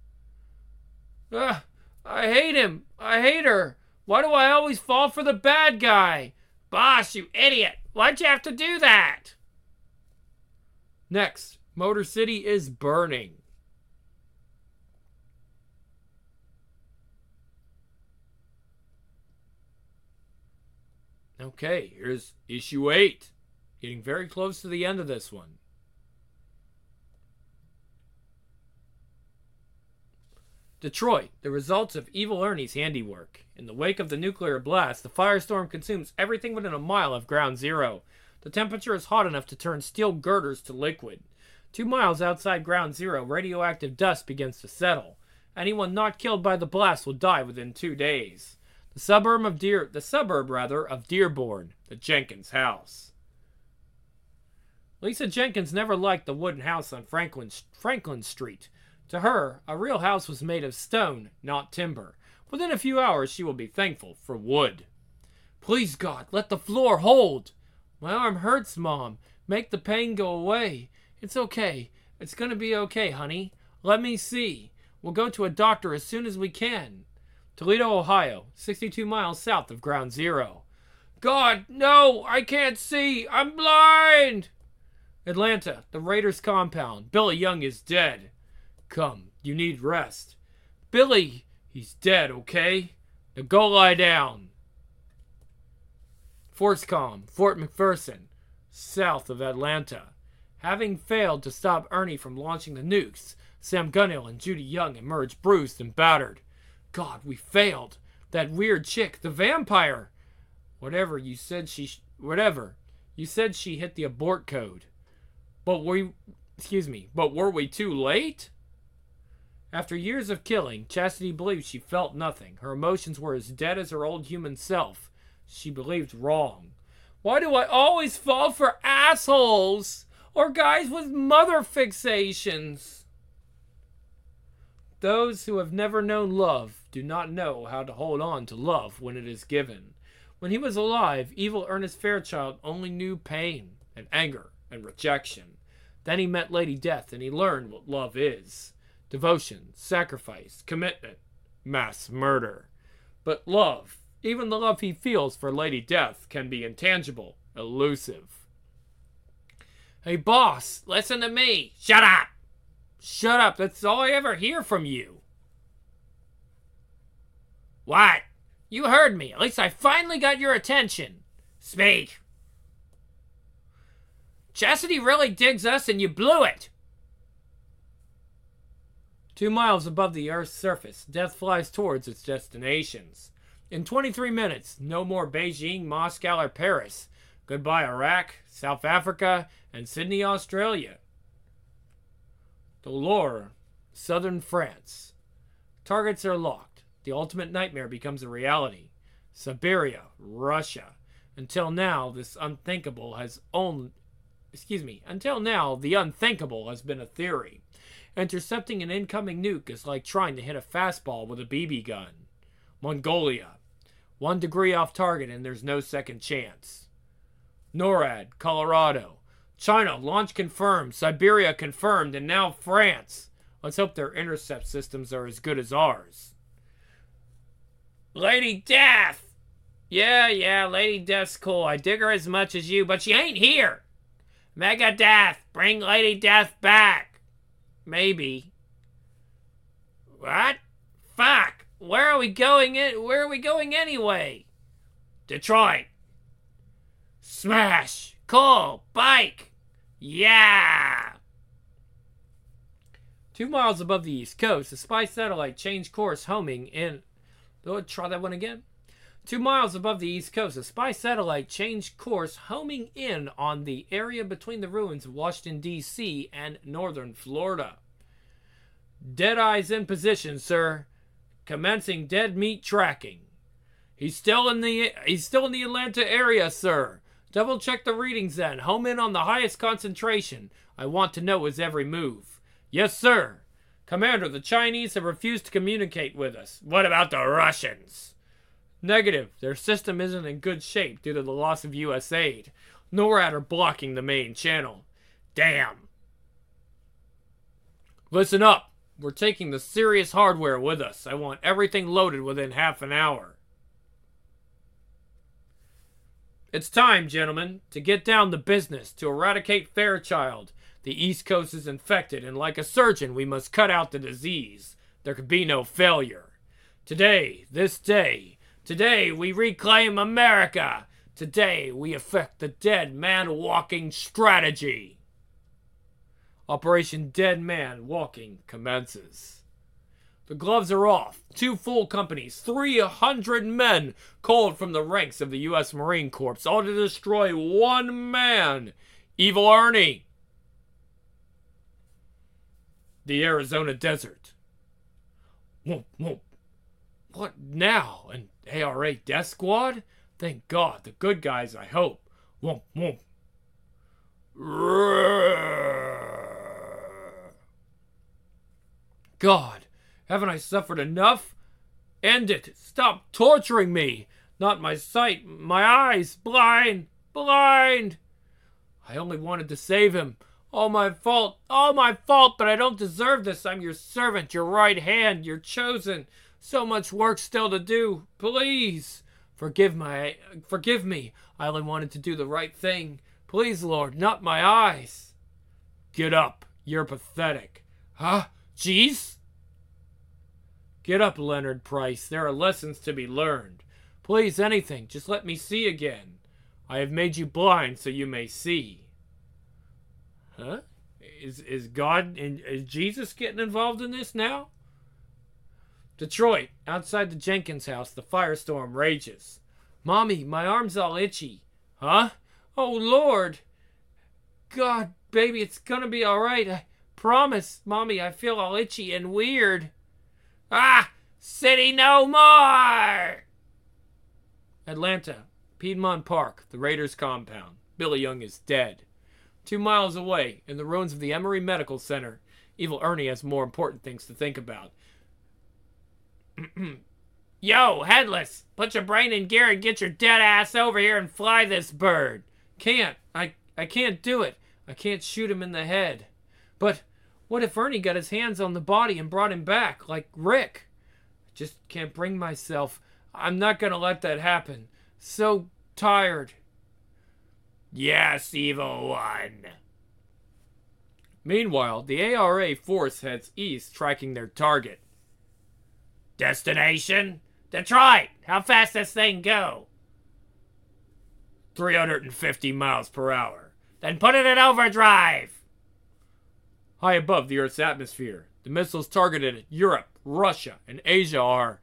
Ugh! I hate him! I hate her! Why do I always fall for the bad guy? Boss, you idiot! Why'd you have to do that? Next, Motor City is burning. Okay, here's issue eight. Getting very close to the end of this one. Detroit, the results of Evil Ernie's handiwork. In the wake of the nuclear blast, the firestorm consumes everything within a mile of ground zero. The temperature is hot enough to turn steel girders to liquid. Two miles outside ground zero, radioactive dust begins to settle. Anyone not killed by the blast will die within two days. The suburb of Deer, the suburb rather of Dearborn, the Jenkins house. Lisa Jenkins never liked the wooden house on Franklin Franklin Street. To her, a real house was made of stone, not timber. Within a few hours, she will be thankful for wood. Please, God, let the floor hold. My arm hurts, Mom. Make the pain go away. It's okay. It's gonna be okay, honey. Let me see. We'll go to a doctor as soon as we can. Toledo, Ohio, sixty-two miles south of Ground Zero. God, no, I can't see. I'm blind. Atlanta, the Raiders compound. Billy Young is dead. Come, you need rest. Billy, he's dead, okay? Now go lie down. Forscom, Fort McPherson, south of Atlanta. Having failed to stop Ernie from launching the nukes, Sam Gunhill and Judy Young emerged bruised and battered. God, we failed. That weird chick, the vampire. Whatever you said she... Sh- whatever. You said she hit the abort code. But we... Excuse me. But were we too late? After years of killing, Chastity believed she felt nothing. Her emotions were as dead as her old human self. She believed wrong. Why do I always fall for assholes? Or guys with mother fixations? Those who have never known love do not know how to hold on to love when it is given. When he was alive, evil Ernest Fairchild only knew pain and anger and rejection. Then he met Lady Death and he learned what love is. Devotion, sacrifice, commitment, mass murder. But love, even the love he feels for Lady Death, can be intangible, elusive. Hey boss, listen to me. Shut up! Shut up, that's all I ever hear from you. What? You heard me. At least I finally got your attention. Speak. Chastity really digs us and you blew it. Two miles above the Earth's surface, Death flies towards its destinations. In twenty-three minutes, no more Beijing, Moscow, or Paris. Goodbye Iraq, South Africa, and Sydney, Australia. Dolore, southern France. Targets are locked. The ultimate nightmare becomes a reality. Siberia, Russia. Until now, this unthinkable has only... Excuse me. Until now, the unthinkable has been a theory. Intercepting an incoming nuke is like trying to hit a fastball with a B B gun. Mongolia. One degree off target and there's no second chance. NORAD, Colorado. China, launch confirmed. Siberia confirmed. And now France. Let's hope their intercept systems are as good as ours. Lady Death! Yeah, yeah, Lady Death's cool. I dig her as much as you, but she ain't here. Megadeth, bring Lady Death back. Maybe. What? Fuck. Where are we going in? Where are we going anyway? Detroit. Smash. Cool. Bike. Yeah. Two miles above the East Coast, a spy satellite changed course homing in... Oh, try that one again. Two miles above the East Coast, a spy satellite changed course homing in on the area between the ruins of Washington, D C and northern Florida. Dead eyes in position, sir. Commencing dead meat tracking. He's still in the he's still in the Atlanta area, sir. Double check the readings then. Home in on the highest concentration. I want to know his every move. Yes, sir. Commander, the Chinese have refused to communicate with us. What about the Russians? Negative. Their system isn't in good shape due to the loss of U S aid. NORAD are blocking the main channel. Damn. Listen up. We're taking the serious hardware with us. I want everything loaded within half an hour. It's time, gentlemen, to get down to business, to eradicate Fairchild. The East Coast is infected, and like a surgeon, we must cut out the disease. There could be no failure. Today, this day, today we reclaim America. Today, we effect the Dead Man Walking strategy. Operation Dead Man Walking commences. The gloves are off. Two full companies, three hundred men called from the ranks of the U S Marine Corps, all to destroy one man, Evil Ernie. The Arizona desert. Whoop, whoop. What now? An A R A death squad? Thank God, the good guys, I hope. Whoop, whoop. God, haven't I suffered enough? End it. Stop torturing me. Not my sight, my eyes. Blind, blind. I only wanted to save him. All my fault, all my fault, but I don't deserve this. I'm your servant, your right hand, your chosen. So much work still to do. Please, forgive my, forgive me. I only wanted to do the right thing. Please, Lord, not my eyes. Get up. You're pathetic. Huh? Jeez? Get up, Leonard Price. There are lessons to be learned. Please, anything. Just let me see again. I have made you blind so you may see. Huh? Is is God and is Jesus getting involved in this now? Detroit, outside the Jenkins house, the firestorm rages. Mommy, my arm's all itchy. Huh? Oh, Lord. God, baby, it's gonna be all right. I promise. Mommy, I feel all itchy and weird. Ah! City no more! Atlanta, Piedmont Park, the Raiders compound. Billy Young is dead. Two miles away, in the ruins of the Emory Medical Center, Evil Ernie has more important things to think about. Yo, Headless, put your brain in gear and get your dead ass over here and fly this bird. Can't. I, I can't do it. I can't shoot him in the head. But what if Ernie got his hands on the body and brought him back, like Rick? I just can't bring myself. I'm not gonna let that happen. So tired. Yes, Evil One. Meanwhile, the A R A force heads east, tracking their target. Destination? Detroit! How fast does this thing go? three hundred fifty miles per hour. Then put it in overdrive! High above the Earth's atmosphere, the missiles targeted at Europe, Russia, and Asia are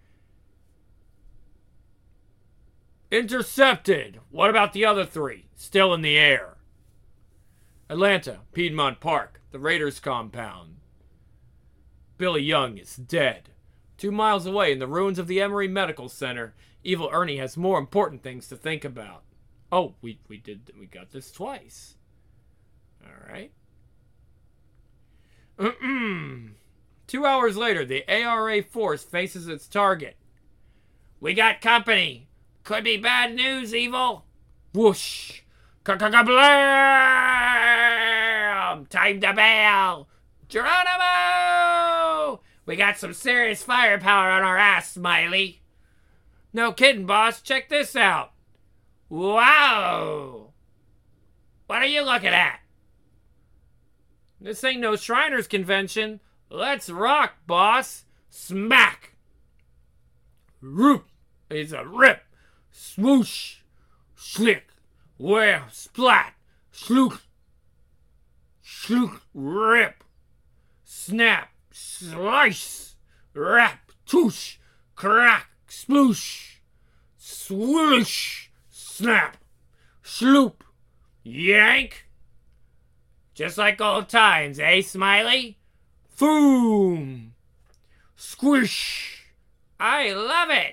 intercepted. What about the other three? Still in the air. Atlanta, Piedmont Park, the Raiders compound. Billy Young is dead. Two miles away in the ruins of the Emory Medical Center, Evil Ernie has more important things to think about. Oh, we, we did, we got this twice. Alright. Two hours later, the A R A force faces its target. We got company. Could be bad news, Evil. Whoosh. Ka-ka-ka-blam! Time to bail. Geronimo! We got some serious firepower on our ass, Smiley. No kidding, boss. Check this out. Wow. What are you looking at? This ain't no Shriners convention. Let's rock, boss. Smack. Roop. It's a rip. Swoosh. Slick. Well, splat. Slook. Slook. Rip. Snap. Slice. Rap. Toosh. Crack. Sploosh. Swoosh. Snap. Sloop. Yank. Just like old times, eh, Smiley? Boom! Squish! I love it!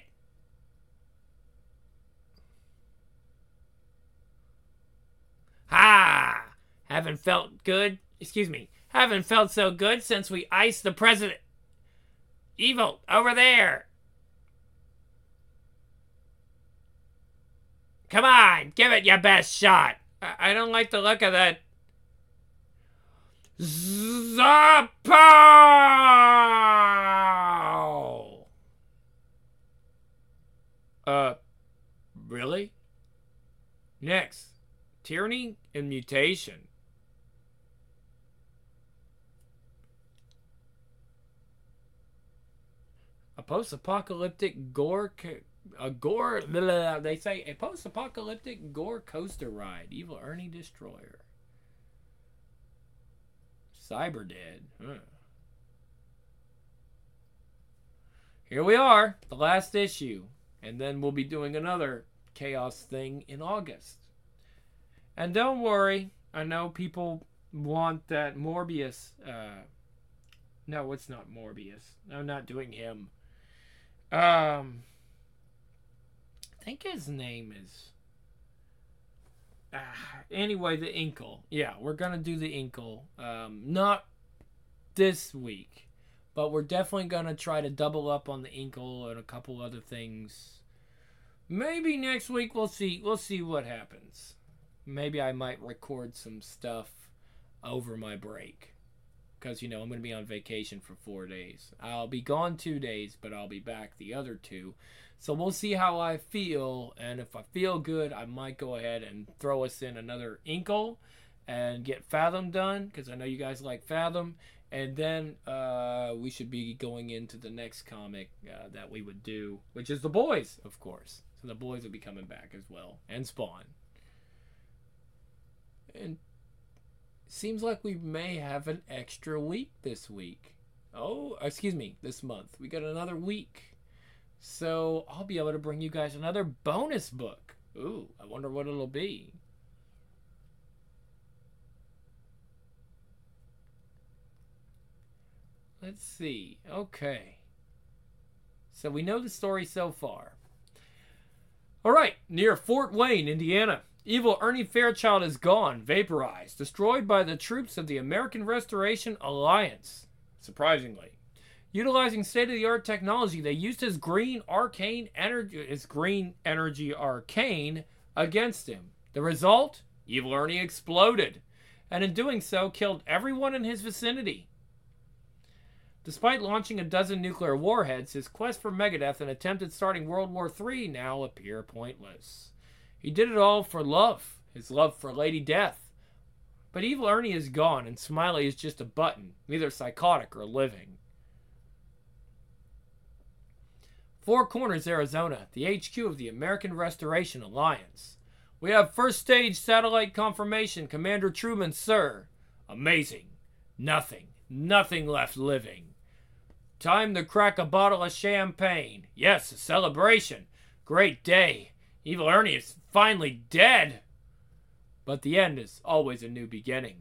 Ha! Haven't felt good, excuse me, haven't felt so good since we iced the president. Evil, over there! Come on, give it your best shot! I, I don't like the look of that. Zapow! Uh, really? Next, tyranny and mutation. A post-apocalyptic gore ca- A gore, blah, blah, blah, they say a post-apocalyptic gore coaster ride. Evil Ernie Destroyer. Cyber Dead. Huh. Here we are, the last issue. And then we'll be doing another Chaos thing in August. And don't worry, I know people want that Morbius. Uh, no, it's not Morbius. I'm not doing him. Um, I think his name is. Uh, anyway, the Inkle. Yeah, we're gonna do the Inkle. Um, not this week, but we're definitely gonna try to double up on the Inkle and a couple other things. Maybe next week we'll see. We'll see what happens. Maybe I might record some stuff over my break. Because, you know, I'm going to be on vacation for four days. I'll be gone two days, but I'll be back the other two. So we'll see how I feel. And if I feel good, I might go ahead and throw us in another Inkle and get Fathom done. Because I know you guys like Fathom. And then uh, we should be going into the next comic uh, that we would do. Which is The Boys, of course. So The Boys will be coming back as well. And Spawn. And seems like we may have an extra week this week. Oh, excuse me, this month. We got another week. So I'll be able to bring you guys another bonus book. Ooh, I wonder what it'll be. Let's see. Okay. So we know the story so far. All right, near Fort Wayne, Indiana. Evil Ernie Fairchild is gone, vaporized, destroyed by the troops of the American Restoration Alliance. Surprisingly. Utilizing state-of-the-art technology, they used his green arcane energy, his green energy arcane against him. The result? Evil Ernie exploded, and in doing so, killed everyone in his vicinity. Despite launching a dozen nuclear warheads, his quest for Megadeth and attempt at starting World War Three now appear pointless. He did it all for love, his love for Lady Death. But Evil Ernie is gone, and Smiley is just a button, neither psychotic or living. Four Corners, Arizona, the H Q of the American Restoration Alliance. We have first stage satellite confirmation, Commander Truman, sir. Amazing. Nothing. Nothing left living. Time to crack a bottle of champagne. Yes, a celebration. Great day. Evil Ernie is finally dead. But the end is always a new beginning.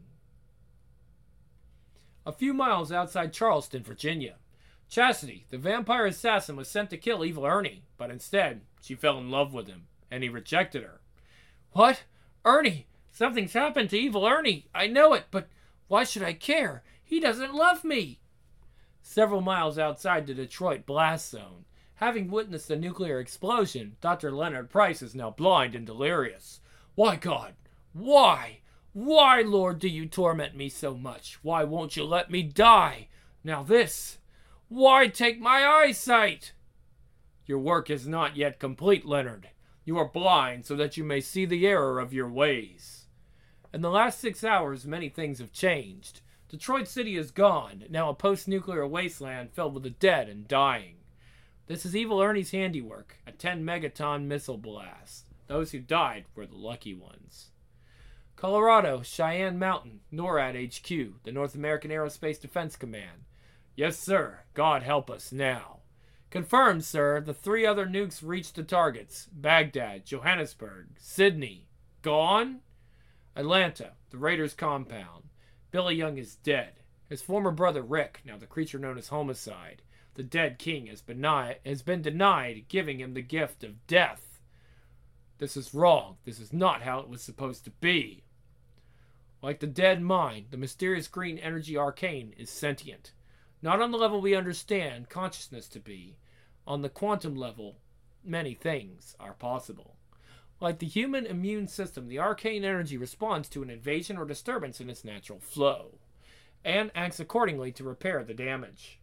A few miles outside Charleston, Virginia, Chastity, the vampire assassin, was sent to kill Evil Ernie, but instead, she fell in love with him, and he rejected her. What? Ernie! Something's happened to Evil Ernie! I know it, but why should I care? He doesn't love me! Several miles outside the Detroit blast zone, having witnessed a nuclear explosion, Doctor Leonard Price is now blind and delirious. Why, God? Why? Why, Lord, do you torment me so much? Why won't you let me die? Now this. Why take my eyesight? Your work is not yet complete, Leonard. You are blind so that you may see the error of your ways. In the last six hours, many things have changed. Detroit City is gone, now a post-nuclear wasteland filled with the dead and dying. This is Evil Ernie's handiwork, a ten megaton missile blast. Those who died were the lucky ones. Colorado, Cheyenne Mountain, NORAD H Q, the North American Aerospace Defense Command. Yes, sir. God help us now. Confirmed, sir. The three other nukes reached the targets. Baghdad, Johannesburg, Sydney. Gone? Atlanta, the Raiders' compound. Billy Young is dead. His former brother Rick, now the creature known as Homicide, the dead king, has been, ni- has been denied giving him the gift of death. This is wrong. This is not how it was supposed to be. Like the dead mind, the mysterious green energy arcane is sentient. Not on the level we understand consciousness to be. On the quantum level, many things are possible. Like the human immune system, the arcane energy responds to an invasion or disturbance in its natural flow, and acts accordingly to repair the damage.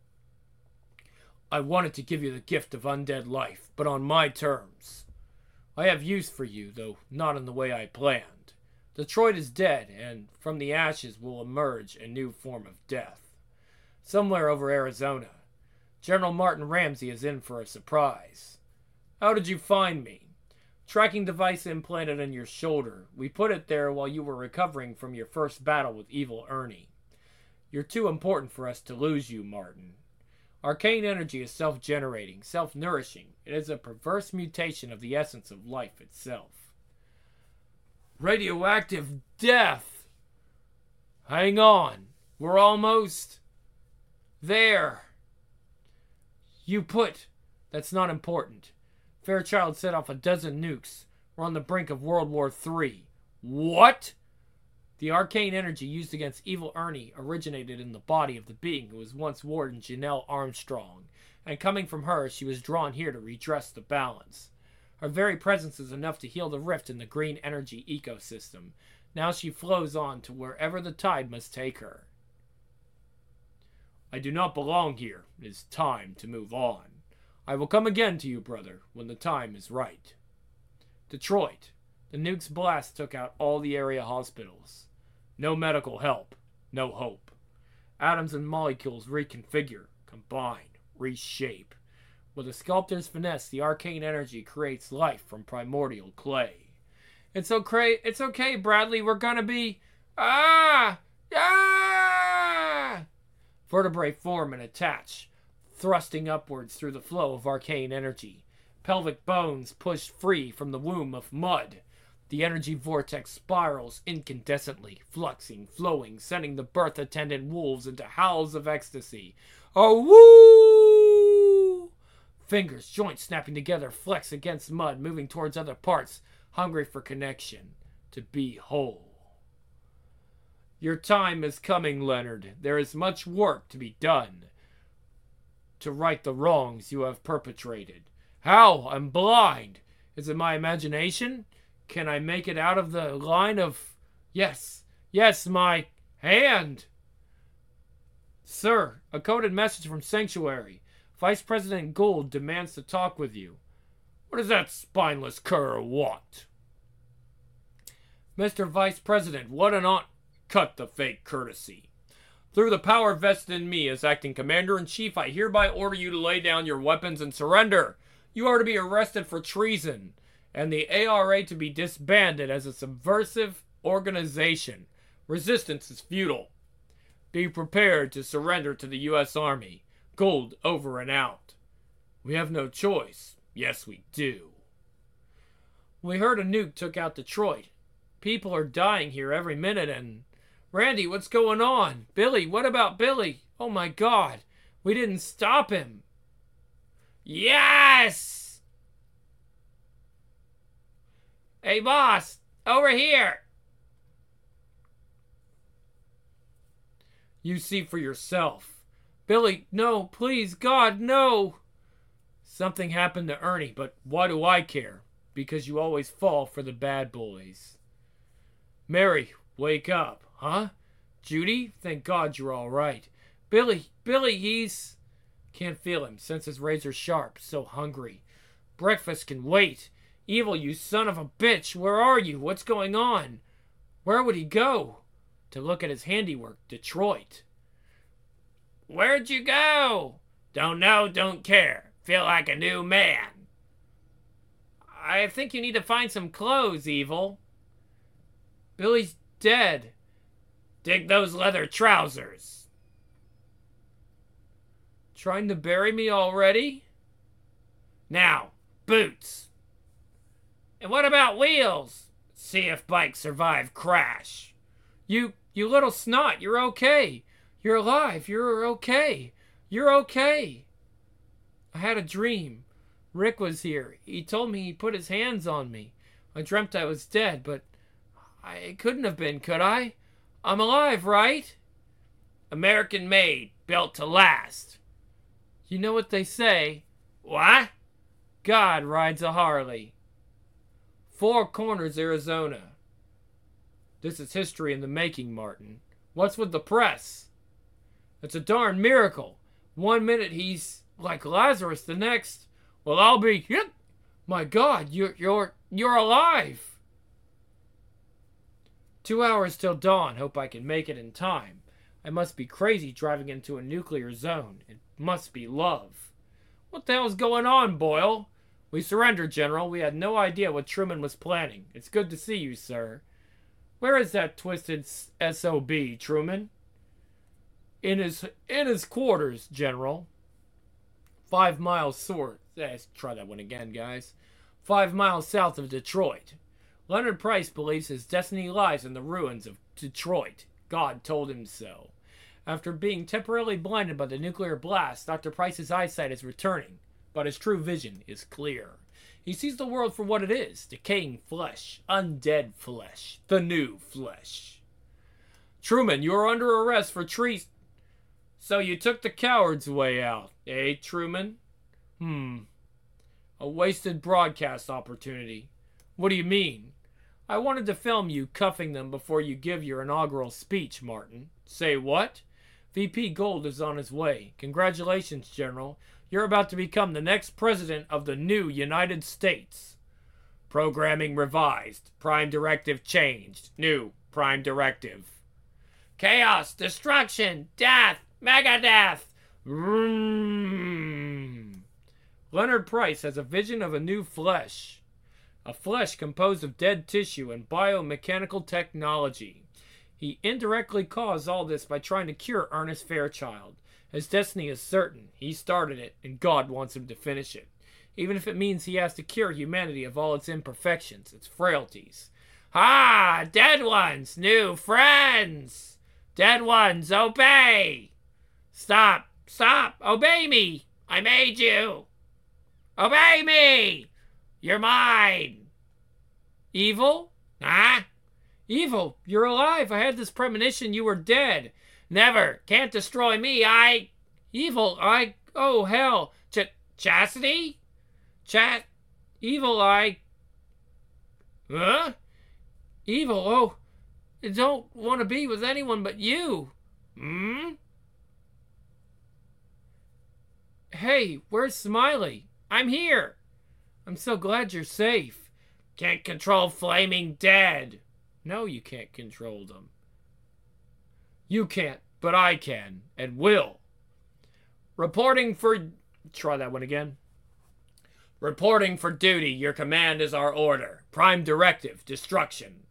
I wanted to give you the gift of undead life, but on my terms. I have use for you, though not in the way I planned. Detroit is dead, and from the ashes will emerge a new form of death. Somewhere over Arizona, General Martin Ramsey is in for a surprise. How did you find me? Tracking device implanted in your shoulder. We put it there while you were recovering from your first battle with Evil Ernie. You're too important for us to lose you, Martin. Arcane energy is self-generating, self-nourishing. It is a perverse mutation of the essence of life itself. Radioactive death! Hang on. We're almost there. You put... That's not important. Fairchild set off a dozen nukes. We're on the brink of World War Three. What? The arcane energy used against Evil Ernie originated in the body of the being who was once Warden Janelle Armstrong, and coming from her, she was drawn here to redress the balance. Her very presence is enough to heal the rift in the green energy ecosystem. Now she flows on to wherever the tide must take her. I do not belong here. It is time to move on. I will come again to you, brother, when the time is right. Detroit. The nuke's blast took out all the area hospitals. No medical help. No hope. Atoms and molecules reconfigure, combine, reshape. With a sculptor's finesse, the arcane energy creates life from primordial clay. It's okay, it's okay, Bradley. We're gonna be... Ah! Ah! Vertebrae form and attach, thrusting upwards through the flow of arcane energy. Pelvic bones pushed free from the womb of mud. The energy vortex spirals incandescently, fluxing, flowing, sending the birth-attendant wolves into howls of ecstasy. Oh, woo! Fingers, joints snapping together, flex against mud, moving towards other parts, hungry for connection, to be whole. Your time is coming, Leonard. There is much work to be done to right the wrongs you have perpetrated. How? I'm blind. Is it my imagination? Can I make it out of the line of... Yes, yes, my hand. Sir, a coded message from Sanctuary. Vice President Gould demands to talk with you. What does that spineless cur want? Mister Vice President, what an on... Cut the fake courtesy. Through the power vested in me as acting Commander-in-Chief, I hereby order you to lay down your weapons and surrender. You are to be arrested for treason, and the A R A to be disbanded as a subversive organization. Resistance is futile. Be prepared to surrender to the U S Army. Gold over and out. We have no choice. Yes, we do. We heard a nuke took out Detroit. People are dying here every minute and... Randy, what's going on? Billy, what about Billy? Oh my God, we didn't stop him. Yes! Hey boss, over here. You see for yourself. Billy, no, please, God, no. Something happened to Ernie, but why do I care? Because you always fall for the bad boys. Mary, wake up. Huh? Judy? Thank God you're all right. Billy, Billy, he's... Can't feel him. Senses razor sharp. So hungry. Breakfast can wait. Evil, you son of a bitch. Where are you? What's going on? Where would he go? To look at his handiwork. Detroit. Where'd you go? Don't know, don't care. Feel like a new man. I think you need to find some clothes, Evil. Billy's dead. Dig those leather trousers. Trying to bury me already? Now, boots. And what about wheels? See if bikes survive crash. You, you little snot, you're okay. You're alive, you're okay. You're okay. I had a dream. Rick was here. He told me he put his hands on me. I dreamt I was dead, but I couldn't have been, could I? I'm alive, right? American made, built to last. You know what they say? What? God rides a Harley. Four Corners, Arizona. This is history in the making, Martin. What's with the press? It's a darn miracle. One minute he's like Lazarus, the next, well, I'll be... My God, you're, you're, you're alive. Two hours till dawn. Hope I can make it in time. I must be crazy driving into a nuclear zone. It must be love. What the hell's going on, Boyle? We surrender, General. We had no idea what Truman was planning. It's good to see you, sir. Where is that twisted S O B, Truman? In his in his quarters, General. Five miles south. Let's try that one again, guys. Five miles south of Detroit. Leonard Price believes his destiny lies in the ruins of Detroit. God told him so. After being temporarily blinded by the nuclear blast, Doctor Price's eyesight is returning, but his true vision is clear. He sees the world for what it is, decaying flesh, undead flesh, the new flesh. Truman, you are under arrest for treason. So you took the coward's way out, eh, Truman? Hmm. A wasted broadcast opportunity. What do you mean? I wanted to film you cuffing them before you give your inaugural speech, Martin. Say what? V P Gold is on his way. Congratulations, General. You're about to become the next president of the new United States. Programming revised. Prime directive changed. New prime directive. Chaos, destruction, death, Megadeth. Mm. Leonard Price has a vision of a new flesh. A flesh composed of dead tissue and biomechanical technology. He indirectly caused all this by trying to cure Ernest Fairchild. His destiny is certain. He started it, and God wants him to finish it. Even if it means he has to cure humanity of all its imperfections, its frailties. Ah, dead ones, new friends! Dead ones, obey! Stop, stop, obey me! I made you! Obey me! You're mine! Evil? Huh? Evil, you're alive. I had this premonition you were dead. Never. Can't destroy me. I... Evil, I... Oh, hell. Ch- Chastity? Chat... Evil, I... Huh? Evil, oh... I don't want to be with anyone but you. Hmm? Hey, where's Smiley? I'm here. I'm so glad you're safe. Can't control flaming dead. No, you can't control them. You can't, but I can, and will. Reporting for... Try that one again. Reporting for duty. Your command is our order. Prime directive. Destruction.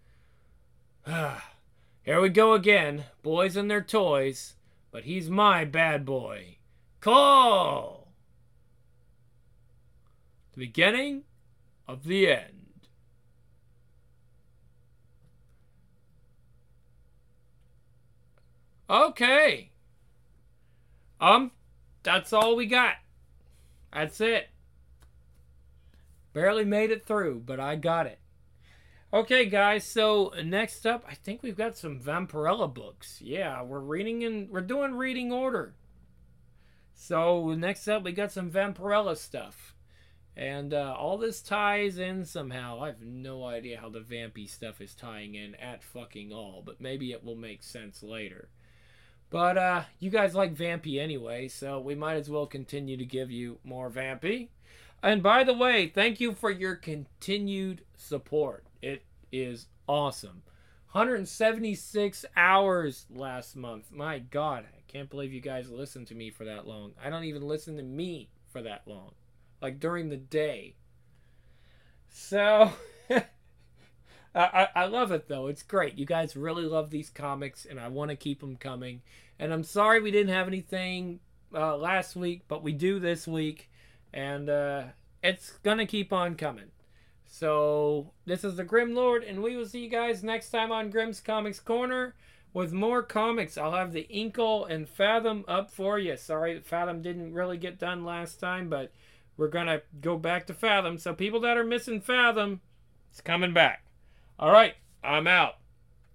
Here we go again. Boys and their toys. But he's my bad boy. Call! The beginning of the end. Okay. Um, that's all we got. That's it. Barely made it through, but I got it. Okay, guys, so next up, I think we've got some Vampirella books. Yeah, we're reading in, we're doing reading order. So next up, we got some Vampirella stuff. And uh, all this ties in somehow. I have no idea how the Vampy stuff is tying in at fucking all, but maybe it will make sense later. But uh, you guys like Vampy anyway, so we might as well continue to give you more Vampy. And by the way, thank you for your continued support. It is awesome. one hundred seventy-six hours last month. My God, I can't believe you guys listened to me for that long. I don't even listen to me for that long. Like during the day. So... I, I love it, though. It's great. You guys really love these comics, and I want to keep them coming. And I'm sorry we didn't have anything uh, last week, but we do this week. And uh, it's going to keep on coming. So, this is the Grim Lord, and we will see you guys next time on Grimm's Comics Corner with more comics. I'll have the Inkle and Fathom up for you. Sorry that Fathom didn't really get done last time, but we're going to go back to Fathom. So, people that are missing Fathom, it's coming back. All right, I'm out.